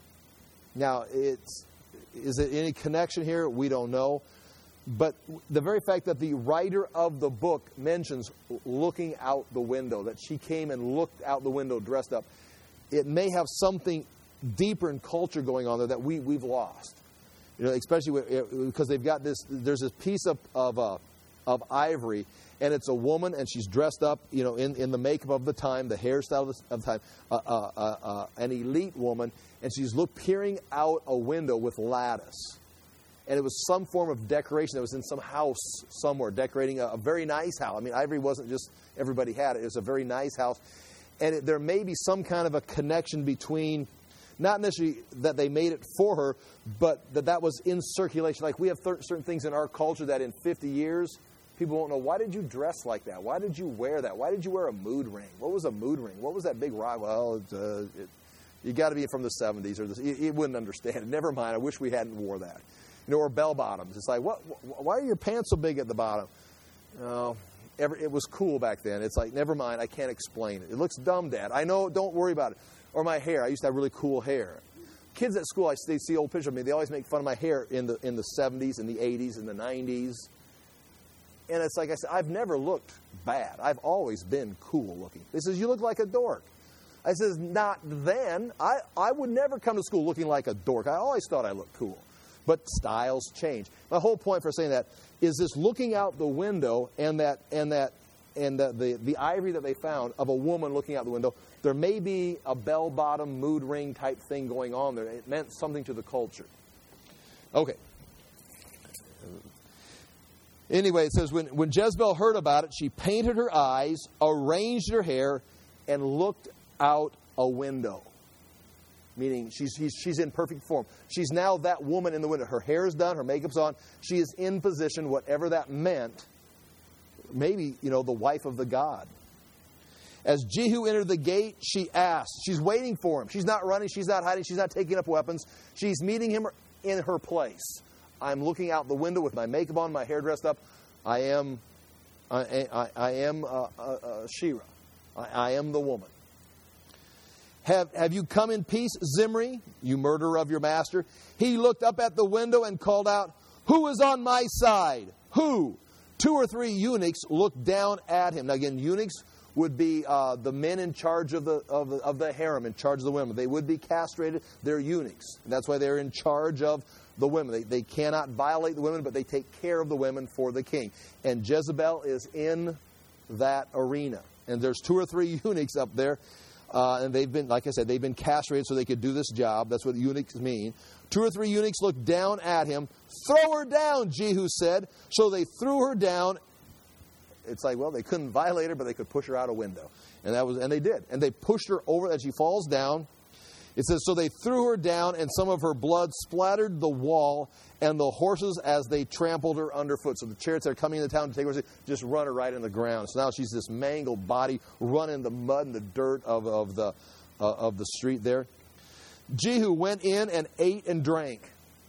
Now, it's is it any connection here? We don't know. But the very fact that the writer of the book mentions looking out the window, that she came and looked out the window dressed up, it may have something deeper in culture going on there that we, we've lost. You know, especially because they've got this, there's this piece of of, uh, of ivory, and it's a woman, and she's dressed up, you know, in, in the makeup of the time, the hairstyle of the, of the time, uh, uh, uh, uh, an elite woman, and she's look peering out a window with lattice. And it was some form of decoration that was in some house somewhere, decorating a, a very nice house. I mean, ivory wasn't just everybody had it. It was a very nice house. And it, there may be some kind of a connection between, not necessarily that they made it for her, but that that was in circulation. Like we have th- certain things in our culture that in fifty years, people won't know, why did you dress like that? Why did you wear that? Why did you wear a mood ring? What was a mood ring? What was that big rock? Well, it, uh, it, you got to be from the seventies. Or this, you, you wouldn't understand it. Never mind. I wish we hadn't wore that. You know, or bell bottoms. It's like, what? Why are your pants so big at the bottom? Oh, every, it was cool back then. It's like, never mind, I can't explain it. It looks dumb, Dad. I know, don't worry about it. Or my hair. I used to have really cool hair. Kids at school, I they see old pictures of me. They always make fun of my hair in the in the seventies, and the eighties, and the nineties. And it's like I said, I've never looked bad. I've always been cool looking. They says, you look like a dork. I says, not then. I, I would never come to school looking like a dork. I always thought I looked cool. But styles change. My whole point for saying that is this looking out the window and that and that and the, the, the ivory that they found of a woman looking out the window. There may be a bell-bottom mood ring type thing going on there. It meant something to the culture. Okay. Anyway, it says, when, when Jezebel heard about it, she painted her eyes, arranged her hair, and looked out a window. Meaning she's, she's she's in perfect form. She's now that woman in the window. Her hair is done. Her makeup's on. She is in position, whatever that meant. Maybe, you know, the wife of the god. As Jehu entered the gate, she asked. She's waiting for him. She's not running. She's not hiding. She's not taking up weapons. She's meeting him in her place. I'm looking out the window with my makeup on, my hair dressed up. I am, I, I, I am uh, uh, uh, Shira. I, I am the woman. Have, have you come in peace, Zimri, you murderer of your master? He looked up at the window and called out, who is on my side? Who? Two or three eunuchs looked down at him. Now again, eunuchs would be uh, the men in charge of the, of the of the harem, in charge of the women. They would be castrated. They're eunuchs. And that's why they're in charge of the women. They, they cannot violate the women, but they take care of the women for the king. And Jezebel is in that arena. And there's two or three eunuchs up there. Uh, and they've been, like I said, they've been castrated so they could do this job. That's what eunuchs mean. Two or three eunuchs looked down at him. Throw her down, Jehu said. So they threw her down. It's like, well, they couldn't violate her, but they could push her out a window. And that was, and they did. And they pushed her over as she falls down. It says, so they threw her down, and some of her blood splattered the wall and the horses as they trampled her underfoot. So the chariots that are coming into town to take her, just run her right in the ground. So now she's this mangled body running in the mud and the dirt of, of, the, uh, of the street there. Jehu went in and ate and drank.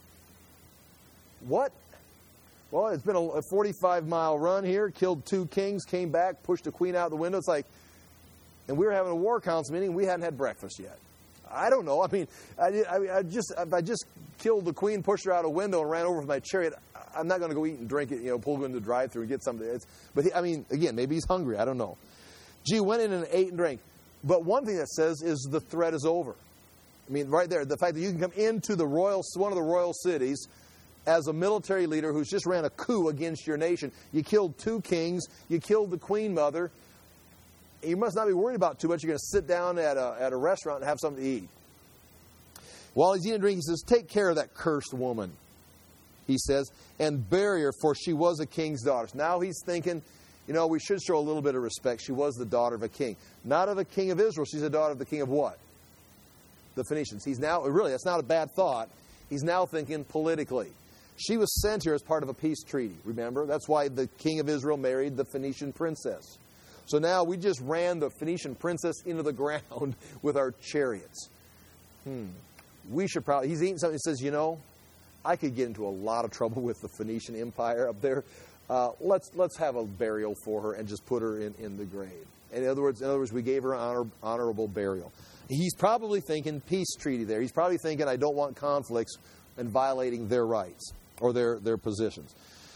What? Well, it's been a forty-five mile run here, killed two kings, came back, pushed the queen out the window. It's like, and we were having a war council meeting, we hadn't had breakfast yet. I don't know. I mean, I, I, I just if I just killed the queen, pushed her out a window, and ran over with my chariot, I'm not going to go eat and drink it, you know, pull in the drive-thru and get something. It's, but, he, I mean, again, maybe he's hungry. I don't know. Jehu went in and ate and drank. But one thing that says is the threat is over. I mean, right there, the fact that you can come into the royal, one of the royal cities as a military leader who's just ran a coup against your nation. You killed two kings. You killed the queen mother. You must not be worried about too much. You're going to sit down at a, at a restaurant and have something to eat. While he's eating and drinking, he says, take care of that cursed woman, he says, and bury her, for she was a king's daughter. So now he's thinking, you know, we should show a little bit of respect. She was the daughter of a king. Not of a king of Israel. She's the daughter of the king of what? The Phoenicians. He's now, really, that's not a bad thought. He's now thinking politically. She was sent here as part of a peace treaty, remember? That's why the king of Israel married the Phoenician princess. So now we just ran the Phoenician princess into the ground with our chariots. Hmm. We should probably, he's eating something, he says, you know, I could get into a lot of trouble with the Phoenician Empire up there. Uh, let's let's have a burial for her and just put her in, in the grave. In other words, in other words, we gave her an honor, honorable burial. He's probably thinking peace treaty there. He's probably thinking, I don't want conflicts and violating their rights or their, their positions.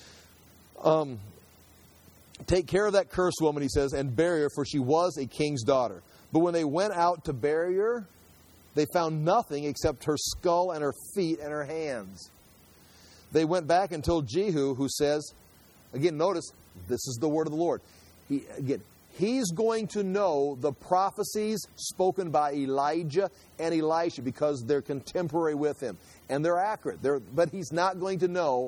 Um, take care of that cursed woman, he says, and bury her, for she was a king's daughter. But when they went out to bury her, they found nothing except her skull and her feet and her hands. They went back and told Jehu, who says, again, notice, this is the word of the Lord. He, again, he's going to know the prophecies spoken by Elijah and Elisha because they're contemporary with him. And they're accurate. They're, but he's not going to know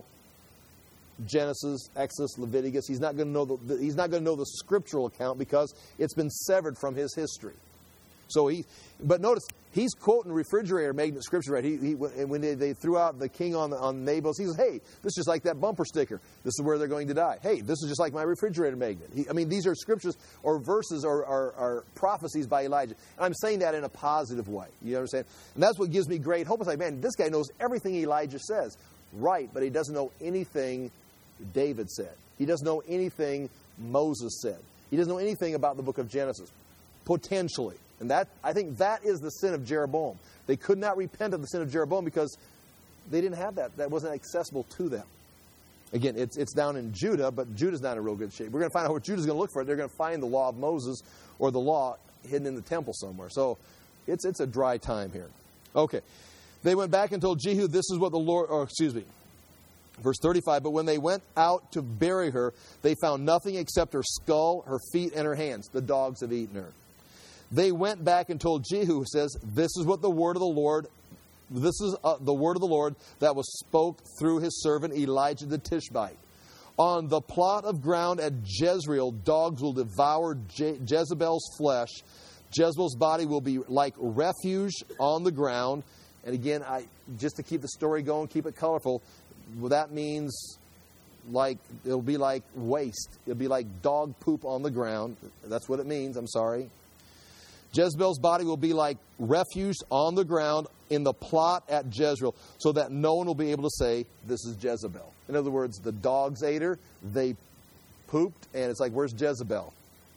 Genesis, Exodus, Leviticus. He's not going to know the, he's not going to know the scriptural account because it's been severed from his history. So he, but notice, he's quoting refrigerator magnet scripture, right? He, he, when they, they threw out the king on, on Naboth, he says, hey, this is just like that bumper sticker. This is where they're going to die. Hey, this is just like my refrigerator magnet. He, I mean, these are scriptures or verses or, or, or prophecies by Elijah. And I'm saying that in a positive way. You understand? And that's what gives me great hope. It's like, man, this guy knows everything Elijah says. Right, but he doesn't know anything David said. He doesn't know anything Moses said. He doesn't know anything about the book of Genesis. Potentially. And that, I think that is the sin of Jeroboam. They could not repent of the sin of Jeroboam because they didn't have that. That wasn't accessible to them. Again, it's it's down in Judah, but Judah's not in real good shape. We're going to find out what Judah's going to look for. They're going to find the law of Moses or the law hidden in the temple somewhere. So it's it's a dry time here. Okay. They went back and told Jehu, this is what the Lord, or excuse me, verse thirty-five, but when they went out to bury her, they found nothing except her skull, her feet, and her hands. The dogs have eaten her. They went back and told Jehu, who says, this is what the word of the Lord, this is uh, the word of the Lord that was spoke through his servant Elijah the Tishbite. On the plot of ground at Jezreel, dogs will devour Je- Jezebel's flesh. Jezebel's body will be like refuge on the ground. And again, I just to keep the story going, keep it colorful, well, that means like it'll be like waste. It'll be like dog poop on the ground. That's what it means. I'm sorry. Jezebel's body will be like refuge on the ground in the plot at Jezreel, so that no one will be able to say, this is Jezebel. In other words, the dogs ate her, they pooped, and it's like, where's Jezebel?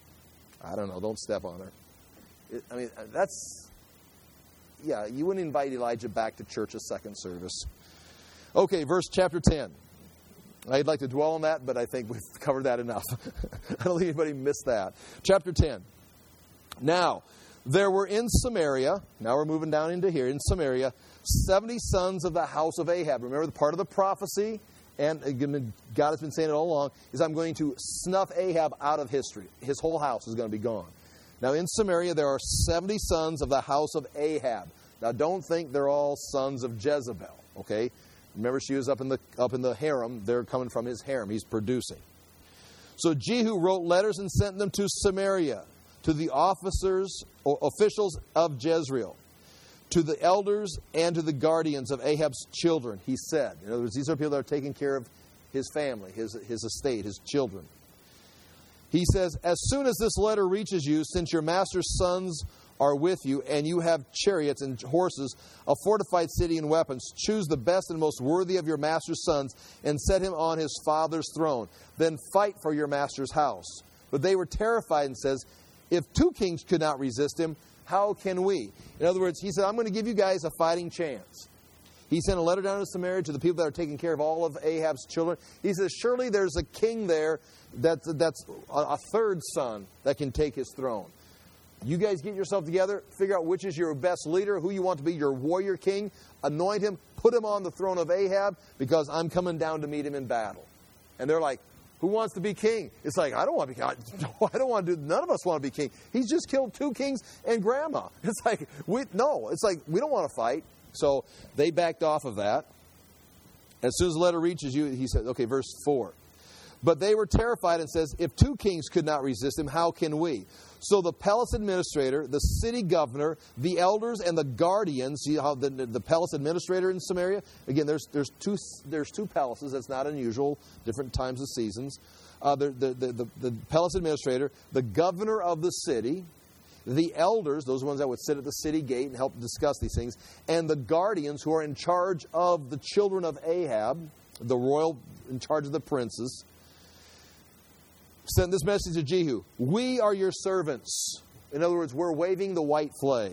I don't know, don't step on her. It, I mean, that's, yeah, you wouldn't invite Elijah back to church a second service. Okay, verse chapter ten. I'd like to dwell on that, but I think we've covered that enough. I don't think anybody missed that. Chapter ten. Now, there were in Samaria, now we're moving down into here, in Samaria, seventy sons of the house of Ahab. Remember the part of the prophecy, and God has been saying it all along, is I'm going to snuff Ahab out of history. His whole house is going to be gone. Now in Samaria, there are seventy sons of the house of Ahab. Now don't think they're all sons of Jezebel, okay? Remember she was up in the up in the harem. They're coming from his harem. He's producing. So Jehu wrote letters and sent them to Samaria, to the officers or officials of Jezreel, to the elders and to the guardians of Ahab's children, he said. In other words, these are people that are taking care of his family, his, his estate, his children. He says, as soon as this letter reaches you, since your master's sons are with you, and you have chariots and horses, a fortified city and weapons, choose the best and most worthy of your master's sons, and set him on his father's throne. Then fight for your master's house. But they were terrified and says, if two kings could not resist him, how can we? In other words, he said, I'm going to give you guys a fighting chance. He sent a letter down to Samaria to the people that are taking care of all of Ahab's children. He says, surely there's a king there that's, that's a third son that can take his throne. You guys get yourself together, figure out which is your best leader, who you want to be your warrior king, anoint him, put him on the throne of Ahab, because I'm coming down to meet him in battle. And they're like, who wants to be king? It's like, I don't want to be king. I don't want to do, none of us want to be king. He's just killed two kings and grandma. It's like, we no, it's like, we don't want to fight. So they backed off of that. As soon as the letter reaches you, he said, okay, verse four. But they were terrified and says, if two kings could not resist him, how can we? So the palace administrator, the city governor, the elders, and the guardians, see how the, the palace administrator in Samaria, again, there's there's two there's two palaces. That's not unusual, different times of seasons. Uh, the, the, the, the, the palace administrator, the governor of the city, the elders, those ones that would sit at the city gate and help discuss these things, and the guardians who are in charge of the children of Ahab, the royal, in charge of the princes, sent this message to Jehu. We are your servants. In other words, we're waving the white flag.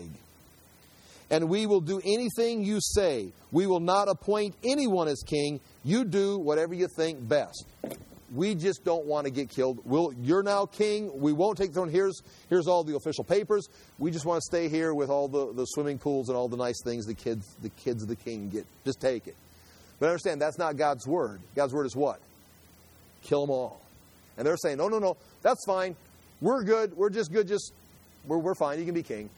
And we will do anything you say. We will not appoint anyone as king. You do whatever you think best. We just don't want to get killed. We'll, you're now king. We won't take the throne. Here's, here's all the official papers. We just want to stay here with all the, the swimming pools and all the nice things the kids, the kids of the king get. Just take it. But understand, that's not God's word. God's word is what? Kill them all. And they're saying, no, no, no, that's fine. We're good. We're just good. Just we're, we're fine. You can be king.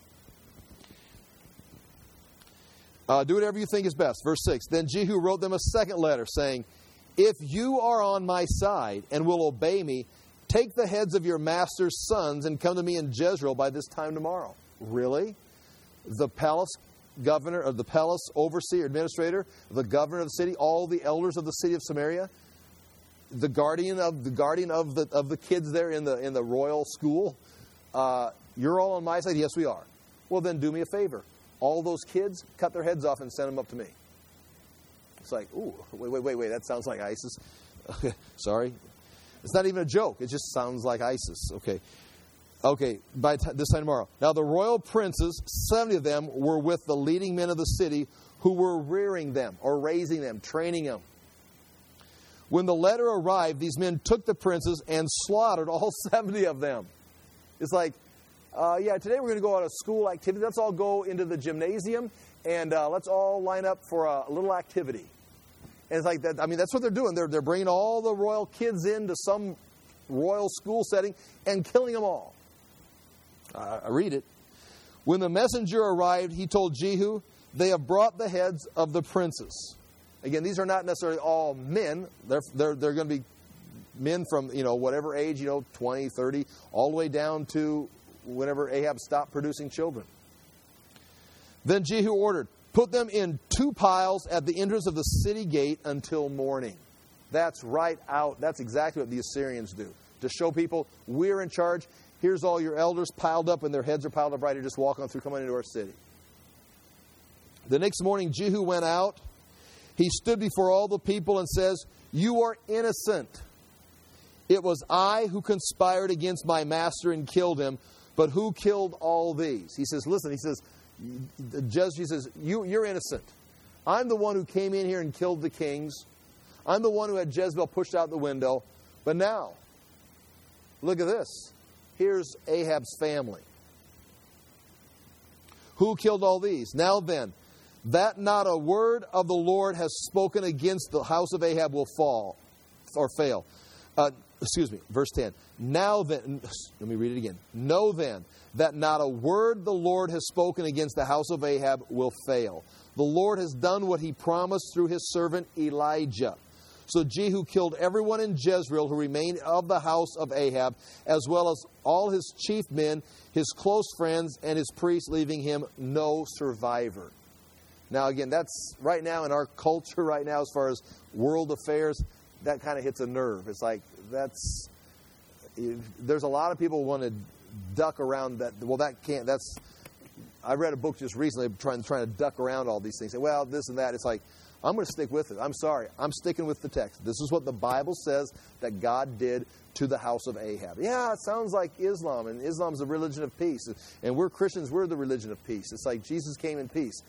Uh, do whatever you think is best. Verse six. Then Jehu wrote them a second letter saying, if you are on my side and will obey me, take the heads of your master's sons and come to me in Jezreel by this time tomorrow. Really? The palace governor, or the palace overseer, administrator, the governor of the city, all the elders of the city of Samaria, the guardian of the guardian of the of the kids there in the in the royal school, uh, you're all on my side? Yes, we are. Well, then do me a favor. All those kids, cut their heads off and send them up to me. It's like, ooh, wait, wait, wait, wait. That sounds like ISIS. Sorry. It's not even a joke. It just sounds like ISIS. Okay. Okay, by t- this time tomorrow. Now the royal princes, seventy of them, were with the leading men of the city who were rearing them or raising them, training them. When the letter arrived, these men took the princes and slaughtered all seventy of them. It's like, uh, yeah, today we're going to go on a school activity. Let's all go into the gymnasium and uh, let's all line up for a little activity. And it's like that. I mean, that's what they're doing. They're they're bringing all the royal kids into some royal school setting and killing them all. Uh, I read it. When the messenger arrived, he told Jehu, they have brought the heads of the princes. Again, these are not necessarily all men. They're, they're, they're going to be men from, you know, whatever age, you know, twenty, thirty, all the way down to whenever Ahab stopped producing children. Then Jehu ordered, put them in two piles at the entrance of the city gate until morning. That's right out. That's exactly what the Assyrians do. To show people, we're in charge. Here's all your elders piled up, and their heads are piled up right here. Just walk on through, come on into our city. The next morning, Jehu went out. He stood before all the people and says, you are innocent. It was I who conspired against my master and killed him, but who killed all these? He says, listen, he says, the judge, he says, you, you're innocent. I'm the one who came in here and killed the kings. I'm the one who had Jezebel pushed out the window. But now, look at this. Here's Ahab's family. Who killed all these? Now then, that not a word of the Lord has spoken against the house of Ahab will fall or fail. Uh, excuse me, verse ten. Now then, let me read it again. Know then that not a word the Lord has spoken against the house of Ahab will fail. The Lord has done what he promised through his servant Elijah. So Jehu killed everyone in Jezreel who remained of the house of Ahab, as well as all his chief men, his close friends, and his priests, leaving him no survivor. Now, again, that's right now in our culture right now, as far as world affairs, that kind of hits a nerve. It's like, that's, there's a lot of people who want to duck around that. Well, that can't, that's, I read a book just recently trying, trying to duck around all these things. Say, well, this and that. It's like, I'm going to stick with it. I'm sorry. I'm sticking with the text. This is what the Bible says that God did to the house of Ahab. Yeah, it sounds like Islam, and Islam's the religion of peace. And we're Christians, we're the religion of peace. It's like Jesus came in peace.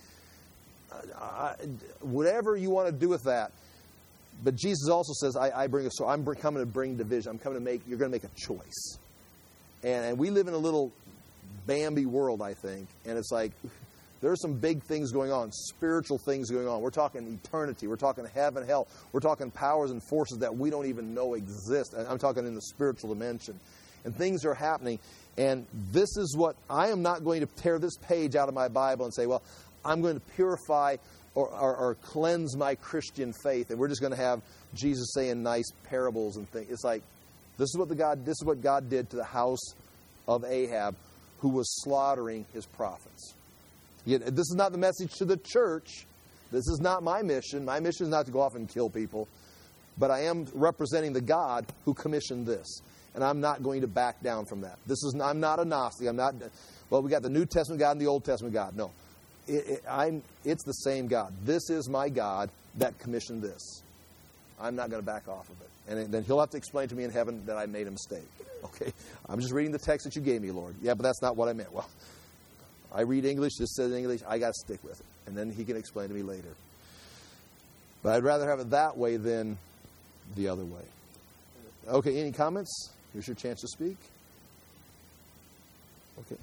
I, whatever you want to do with that. But Jesus also says, I, I bring a so I'm coming to bring division. I'm coming to make, you're going to make a choice. And, and we live in a little Bambi world, I think. And it's like, there are some big things going on, spiritual things going on. We're talking eternity. We're talking heaven, hell. We're talking powers and forces that we don't even know exist. I'm talking in the spiritual dimension. And things are happening. And this is what, I am not going to tear this page out of my Bible and say, well, I'm going to purify or, or, or cleanse my Christian faith. And we're just going to have Jesus saying nice parables and things. It's like, this is what the God, this is what God did to the house of Ahab, who was slaughtering his prophets. Yet, this is not the message to the church. This is not my mission. My mission is not to go off and kill people. But I am representing the God who commissioned this. And I'm not going to back down from that. This is I'm not a Gnostic. I'm not, well, we got the New Testament God and the Old Testament God. No. It, it, I'm, it's the same God. This is my God that commissioned this. I'm not going to back off of it. And then he'll have to explain to me in heaven that I made a mistake. Okay? I'm just reading the text that you gave me, Lord. Yeah, but that's not what I meant. Well, I read English, this says English, I got to stick with it. And then he can explain to me later. But I'd rather have it that way than the other way. Okay, any comments? Here's your chance to speak. Okay.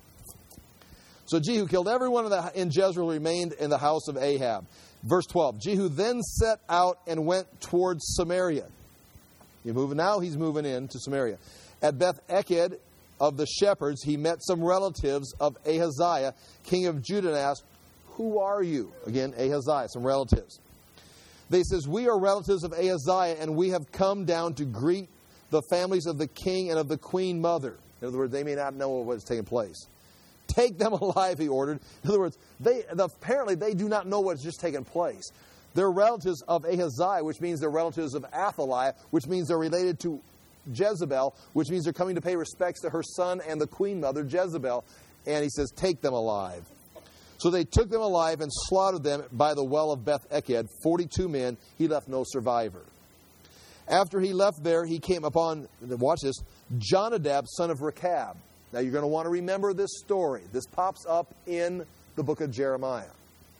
So Jehu killed everyone in Jezreel, remained in the house of Ahab. Verse twelve, Jehu then set out and went towards Samaria. He's moving now, he's moving into Samaria. At Beth Eked of the shepherds, he met some relatives of Ahaziah, king of Judah, and asked, who are you? Again, Ahaziah, some relatives. They says, we are relatives of Ahaziah, and we have come down to greet the families of the king and of the queen mother. In other words, they may not know what is taking place. Take them alive, he ordered. In other words, they the, apparently they do not know what's just taken place. They're relatives of Ahaziah, which means they're relatives of Athaliah, which means they're related to Jezebel, which means they're coming to pay respects to her son and the queen mother, Jezebel. And he says, take them alive. So they took them alive and slaughtered them by the well of Beth Eked, forty-two men. He left no survivor. After he left there, he came upon, watch this, Jonadab, son of Rechab. Now you're going to want to remember this story. This pops up in the book of Jeremiah.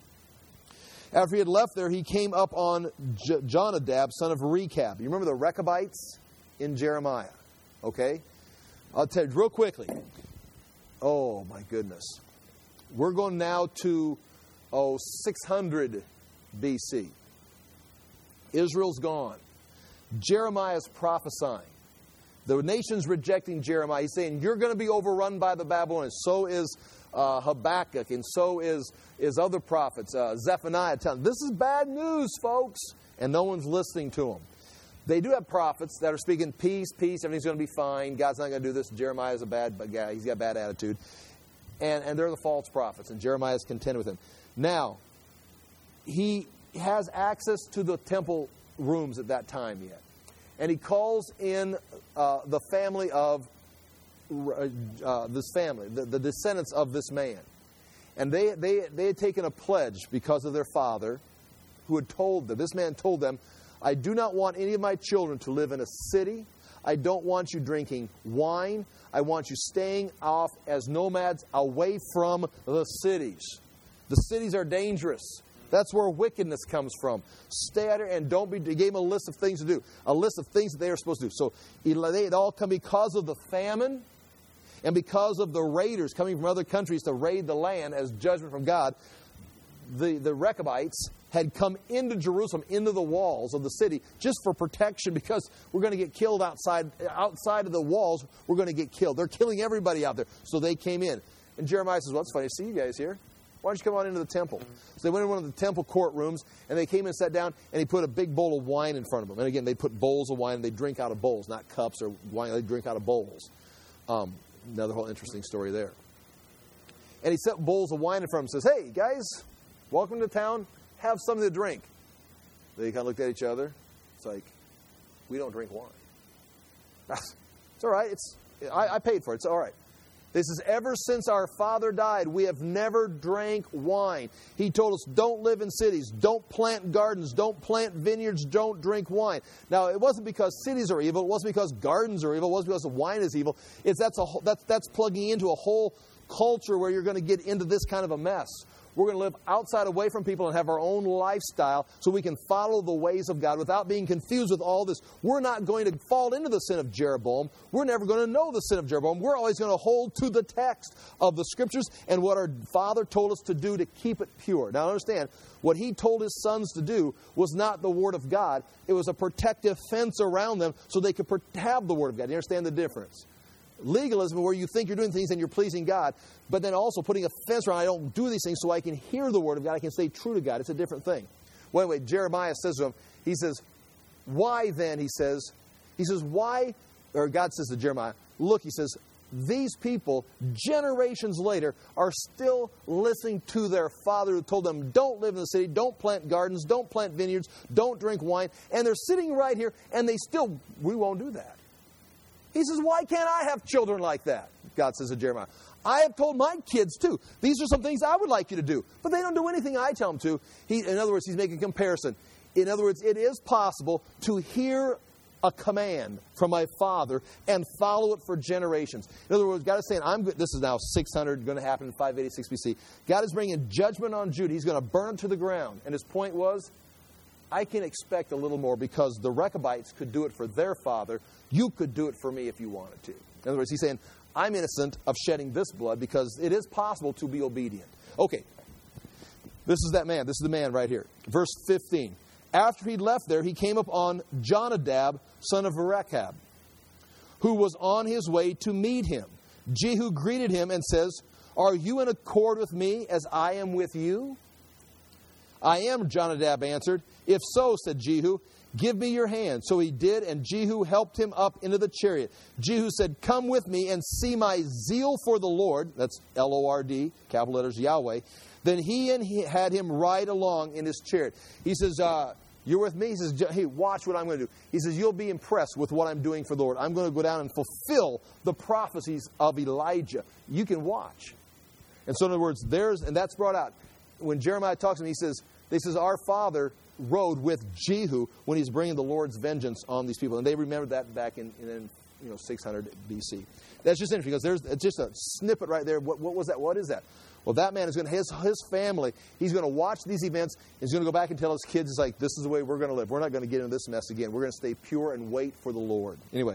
After he had left there, he came up on J- Jonadab, son of Rechab. You remember the Rechabites in Jeremiah? Okay? I'll tell you real quickly. Oh, my goodness. We're going now to, oh, six hundred B C. Israel's gone. Jeremiah's prophesying. The nation's rejecting Jeremiah. He's saying, you're going to be overrun by the Babylonians. So is uh, Habakkuk, and so is, is other prophets. Uh, Zephaniah telling them, this is bad news, folks. And no one's listening to them. They do have prophets that are speaking peace, peace, everything's going to be fine. God's not going to do this. Jeremiah's a bad guy. He's got a bad attitude. And, and they're the false prophets, and Jeremiah is contending with him. Now, he has access to the temple rooms at that time yet. And he calls in uh, the family of uh, this family, the, the descendants of this man. And they, they, they had taken a pledge because of their father, who had told them, this man told them, I do not want any of my children to live in a city. I don't want you drinking wine. I want you staying off as nomads away from the cities. The cities are dangerous. That's where wickedness comes from. Stay out there and don't be... He gave them a list of things to do. A list of things that they are supposed to do. So they had all come because of the famine and because of the raiders coming from other countries to raid the land as judgment from God. The, the Rechabites had come into Jerusalem, into the walls of the city, just for protection, because we're going to get killed outside, outside of the walls. We're going to get killed. They're killing everybody out there. So they came in. And Jeremiah says, well, it's funny to see you guys here. Why don't you come on into the temple? So they went into one of the temple courtrooms, and they came and sat down, and he put a big bowl of wine in front of them. And again, they put bowls of wine, and they drink out of bowls, not cups or wine. They drink out of bowls. Um, another whole interesting story there. And he set bowls of wine in front of them and says, hey, guys, welcome to town. Have something to drink. They kind of looked at each other. It's like, we don't drink wine. It's all right. It's I, I paid for it. It's all right. This is ever since our father died, we have never drank wine. He told us, don't live in cities. Don't plant gardens. Don't plant vineyards. Don't drink wine. Now, it wasn't because cities are evil. It wasn't because gardens are evil. It wasn't because the wine is evil. It's that's, a, that's, that's plugging into a whole culture where you're going to get into this kind of a mess. We're going to live outside, away from people, and have our own lifestyle so we can follow the ways of God without being confused with all this. We're not going to fall into the sin of Jeroboam. We're never going to know the sin of Jeroboam. We're always going to hold to the text of the Scriptures and what our Father told us to do to keep it pure. Now, understand, what He told His sons to do was not the Word of God. It was a protective fence around them so they could have the Word of God. You understand the difference? Legalism, where you think you're doing things and you're pleasing God, but then also putting a fence around, I don't do these things so I can hear the Word of God, I can stay true to God. It's a different thing. Well, anyway, Jeremiah says to him, he says, why then, he says, he says, why, or God says to Jeremiah, look, he says, these people, generations later, are still listening to their father who told them, don't live in the city, don't plant gardens, don't plant vineyards, don't drink wine, and they're sitting right here, and they still, we won't do that. He says, why can't I have children like that? God says to Jeremiah, I have told my kids too. These are some things I would like you to do. But they don't do anything I tell them to. He, in other words, he's making a comparison. In other words, it is possible to hear a command from my father and follow it for generations. In other words, God is saying, I'm good. This is now six hundred, going to happen in five eighty-six B C. God is bringing judgment on Judah. He's going to burn it to the ground. And his point was, I can expect a little more because the Rechabites could do it for their father. You could do it for me if you wanted to. In other words, he's saying, I'm innocent of shedding this blood because it is possible to be obedient. Okay, this is that man. This is the man right here. Verse fifteen. After he left there, he came upon Jonadab, son of Rechab, who was on his way to meet him. Jehu greeted him and says, are you in accord with me as I am with you? I am, Jonadab answered. If so, said Jehu, give me your hand. So he did, and Jehu helped him up into the chariot. Jehu said, come with me and see my zeal for the Lord. That's L O R D, capital letters, Yahweh. Then he and he had him ride along in his chariot. He says, uh, you're with me? He says, hey, watch what I'm going to do. He says, you'll be impressed with what I'm doing for the Lord. I'm going to go down and fulfill the prophecies of Elijah. You can watch. And so in other words, there's, and that's brought out. When Jeremiah talks to him, he says, he says, our father rode with Jehu when he's bringing the Lord's vengeance on these people. And they remembered that back in, in you know, six hundred B C. That's just interesting because there's it's just a snippet right there. What, what was that? What is that? Well, that man is going to, his, his family, he's going to watch these events. He's going to go back and tell his kids, he's like, this is the way we're going to live. We're not going to get into this mess again. We're going to stay pure and wait for the Lord. Anyway,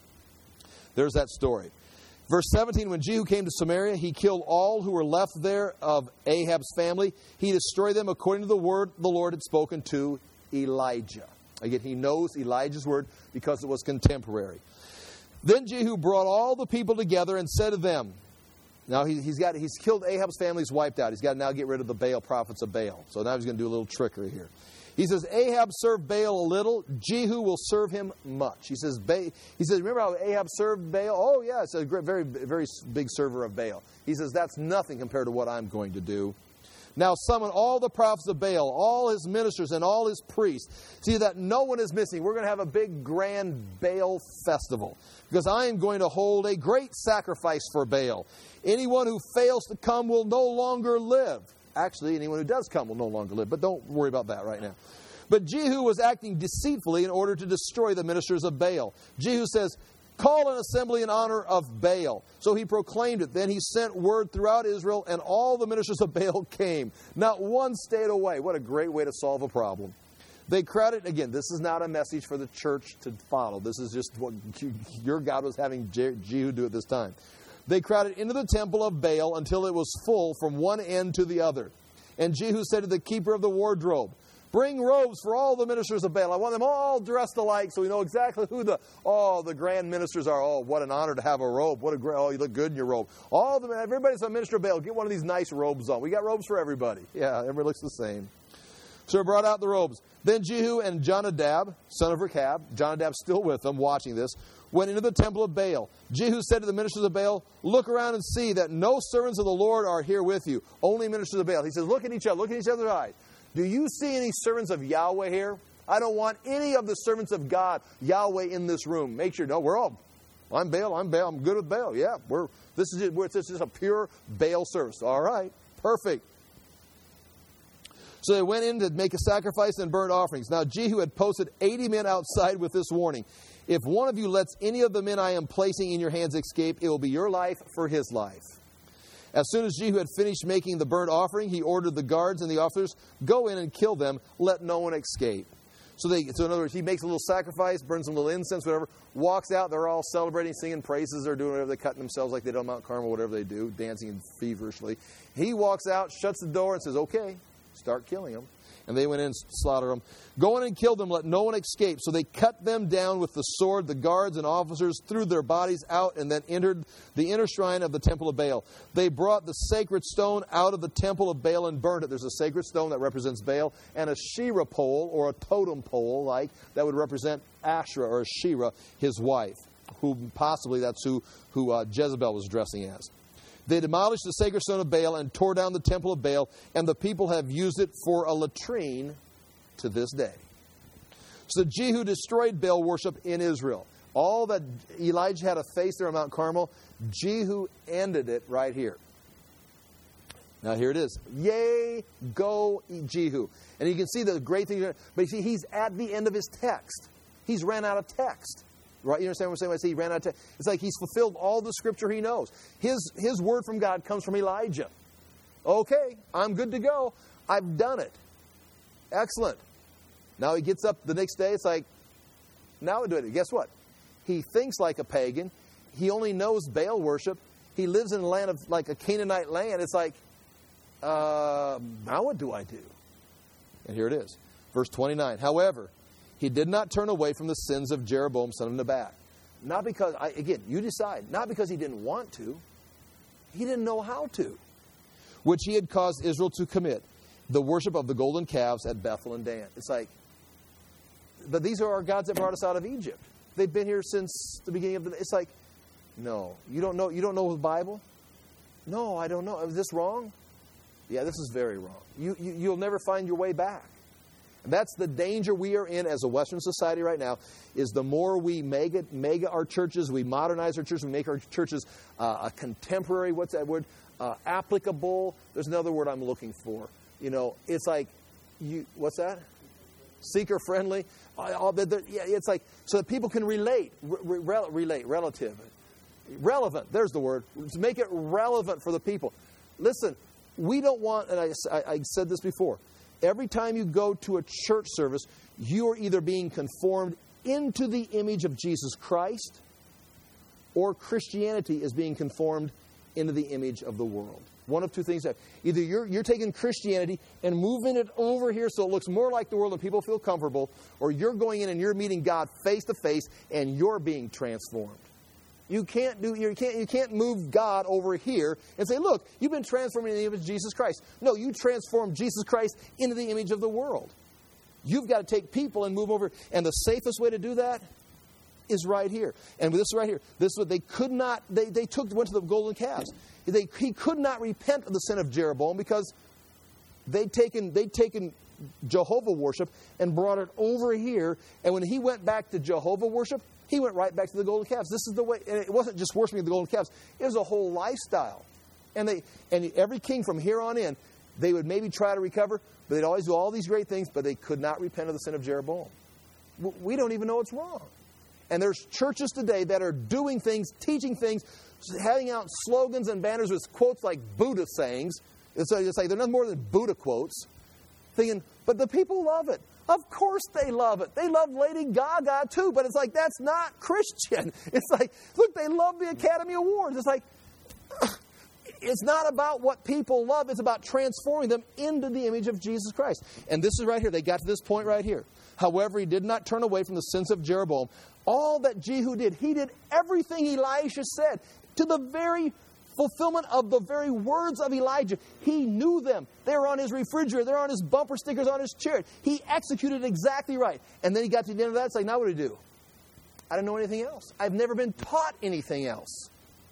there's that story. Verse seventeen, when Jehu came to Samaria, he killed all who were left there of Ahab's family. He destroyed them according to the word the Lord had spoken to Elijah. Again, he knows Elijah's word because it was contemporary. Then Jehu brought all the people together and said to them, now he, he's got he's killed Ahab's family, he's wiped out. He's got to now get rid of the Baal prophets of Baal. So now he's going to do a little trickery here. He says, Ahab served Baal a little, Jehu will serve him much. He says, ba- he says, remember how Ahab served Baal? Oh, yeah, it's a great, very, very big server of Baal. He says, that's nothing compared to what I'm going to do. Now summon all the prophets of Baal, all his ministers, and all his priests. See that no one is missing. We're going to have a big, grand Baal festival because I am going to hold a great sacrifice for Baal. Anyone who fails to come will no longer live. Actually, anyone who does come will no longer live, but don't worry about that right now. But Jehu was acting deceitfully in order to destroy the ministers of Baal. Jehu says, call an assembly in honor of Baal. So he proclaimed it. Then he sent word throughout Israel, and all the ministers of Baal came. Not one stayed away. What a great way to solve a problem. They crowded, again, this is not a message for the church to follow. This is just what your God was having Jehu do at this time. They crowded into the temple of Baal until it was full from one end to the other. And Jehu said to the keeper of the wardrobe, Bring robes for all the ministers of Baal. I want them all dressed alike so we know exactly who the, oh, the grand ministers are. Oh, what an honor to have a robe. What a great, oh, you look good in your robe. All the, everybody's a minister of Baal. Get one of these nice robes on. We got robes for everybody. Yeah, everybody looks the same. So he brought out the robes. Then Jehu and Jonadab, son of Rechab, Jonadab's still with them, watching this, went into the temple of Baal. Jehu said to the ministers of Baal, look around and see that no servants of the Lord are here with you, only ministers of Baal. He says, look at each other, look at each other's eyes. Do you see any servants of Yahweh here? I don't want any of the servants of God, Yahweh, in this room. Make sure, no, we're all, I'm Baal, I'm Baal, I'm good with Baal. Yeah, we're this is, we're, this is a pure Baal service. All right, perfect. So they went in to make a sacrifice and burnt offerings. Now Jehu had posted eighty men outside with this warning. If one of you lets any of the men I am placing in your hands escape, it will be your life for his life. As soon as Jehu had finished making the burnt offering, he ordered the guards and the officers, go in and kill them, let no one escape. So they, so in other words, he makes a little sacrifice, burns a little incense, whatever, walks out, they're all celebrating, singing praises, they're doing whatever, they're cutting themselves like they do on Mount Carmel, whatever they do, dancing feverishly. He walks out, shuts the door, and says, okay, start killing them. And they went in and slaughtered them. Go in and kill them, let no one escape. So they cut them down with the sword. The guards and officers threw their bodies out and then entered the inner shrine of the temple of Baal. They brought the sacred stone out of the temple of Baal and burned it. There's a sacred stone that represents Baal and a Shera pole or a totem pole like that would represent Asherah or Shera, his wife, who possibly that's who, who uh, Jezebel was dressing as. They demolished the sacred stone of Baal and tore down the temple of Baal, and the people have used it for a latrine to this day. So Jehu destroyed Baal worship in Israel. All that Elijah had to face there on Mount Carmel, Jehu ended it right here. Now here it is. Yea, go, Jehu. And you can see the great thing. But you see, he's at the end of his text. He's ran out of text. Right? You understand what I'm saying when I say he ran out of text? It's like he's fulfilled all the scripture he knows. His, his word from God comes from Elijah. Okay, I'm good to go. I've done it. Excellent. Now he gets up the next day. It's like, now we do it. Guess what? He thinks like a pagan. He only knows Baal worship. He lives in a land of like a Canaanite land. It's like, uh, now what do I do? And here it is. Verse twenty-nine. However, he did not turn away from the sins of Jeroboam, son of Nebat. Not because, I, again, you decide. Not because he didn't want to. He didn't know how to. Which he had caused Israel to commit. The worship of the golden calves at Bethel and Dan. It's like, but these are our gods that brought us out of Egypt. They've been here since the beginning of the, it's like, no. You don't know, you don't know the Bible? No, I don't know. Is this wrong? Yeah, this is very wrong. You, you, you'll never find your way back. And that's the danger we are in as a Western society right now, is the more we mega, mega our churches, we modernize our churches, we make our churches uh, a contemporary, what's that word? Uh, applicable. There's another word I'm looking for. You know, it's like, you. what's that? Seeker friendly. All, yeah, it's like, so that people can relate, re, re, relate, relative. Relevant, there's the word. To make it relevant for the people. Listen, we don't want, and I, I, I said this before, every time you go to a church service, you are either being conformed into the image of Jesus Christ, or Christianity is being conformed into the image of the world. One of two things. Either you're, you're taking Christianity and moving it over here so it looks more like the world and people feel comfortable, or you're going in and you're meeting God face to face and you're being transformed. You can't do you can't you can't move God over here and say, look, you've been transformed into the image of Jesus Christ. No, you transform Jesus Christ into the image of the world. You've got to take people and move over. And the safest way to do that is right here. And this is right here. This is what they could not, they, they took went to the golden calves. They, he could not repent of the sin of Jeroboam because they'd taken they'd taken Jehovah worship and brought it over here. And when he went back to Jehovah worship, he went right back to the golden calves. This is the way, and it wasn't just worshiping the golden calves. It was a whole lifestyle. And they, and every king from here on in, they would maybe try to recover, but they'd always do all these great things, but they could not repent of the sin of Jeroboam. We don't even know it's wrong. And there's churches today that are doing things, teaching things, having out slogans and banners with quotes like Buddha sayings. It's like they're nothing more than Buddha quotes. Thinking, but the people love it. Of course they love it. They love Lady Gaga too, but it's like, that's not Christian. It's like, look, they love the Academy Awards. It's like, it's not about what people love. It's about transforming them into the image of Jesus Christ. And this is right here. They got to this point right here. However, he did not turn away from the sins of Jeroboam. All that Jehu did, he did everything Elisha said to the very fulfillment of the very words of Elijah. He knew them. They were on his refrigerator. They're on his bumper stickers on his chair. He executed exactly right. And then he got to the end of that. It's like, now what do I do? I don't know anything else. I've never been taught anything else.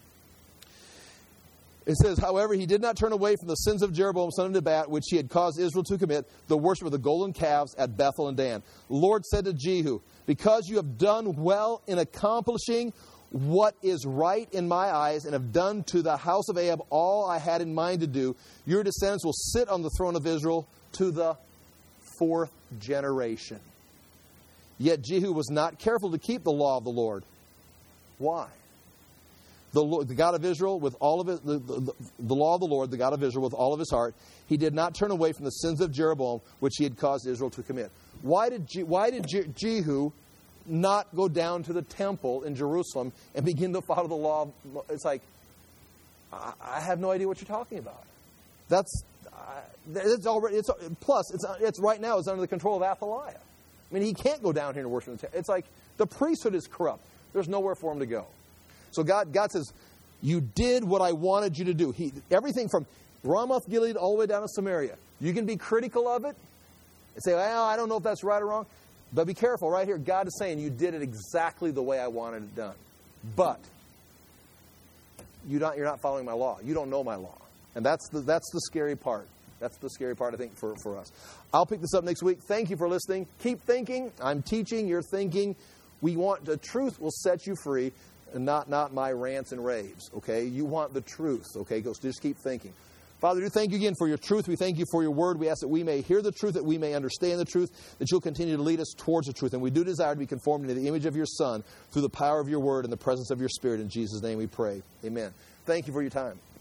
It says, however, he did not turn away from the sins of Jeroboam, son of Nebat, which he had caused Israel to commit, the worship of the golden calves at Bethel and Dan. The Lord said to Jehu, because you have done well in accomplishing what is right in my eyes, and have done to the house of Ahab all I had in mind to do, your descendants will sit on the throne of Israel to the fourth generation. Yet Jehu was not careful to keep the law of the Lord. Why? The, Lord, the God of Israel, with all of it, the, the, the law of the Lord, the God of Israel, with all of his heart, he did not turn away from the sins of Jeroboam, which he had caused Israel to commit. Why did Je, why did Je, Jehu not go down to the temple in Jerusalem and begin to follow the law? It's like, I, I have no idea what you're talking about. That's uh, it's already. It's plus it's it's right now it's under the control of Athaliah. I mean, he can't go down here and worship in the temple. It's like the priesthood is corrupt. There's nowhere for him to go. So God, God says, you did what I wanted you to do. He, everything from Ramoth Gilead all the way down to Samaria. You can be critical of it and say, well, I don't know if that's right or wrong. But be careful. Right here, God is saying you did it exactly the way I wanted it done. But you don't, you're not following my law. You don't know my law. And that's the, that's the scary part. That's the scary part, I think, for, for us. I'll pick this up next week. Thank you for listening. Keep thinking. I'm teaching. You're thinking. We want the truth will set you free. And not, not my rants and raves, okay? You want the truth, okay? Go, just keep thinking. Father, we thank you again for your truth. We thank you for your word. We ask that we may hear the truth, that we may understand the truth, that you'll continue to lead us towards the truth. And we do desire to be conformed to the image of your Son through the power of your word and the presence of your Spirit. In Jesus' name we pray. Amen. Thank you for your time.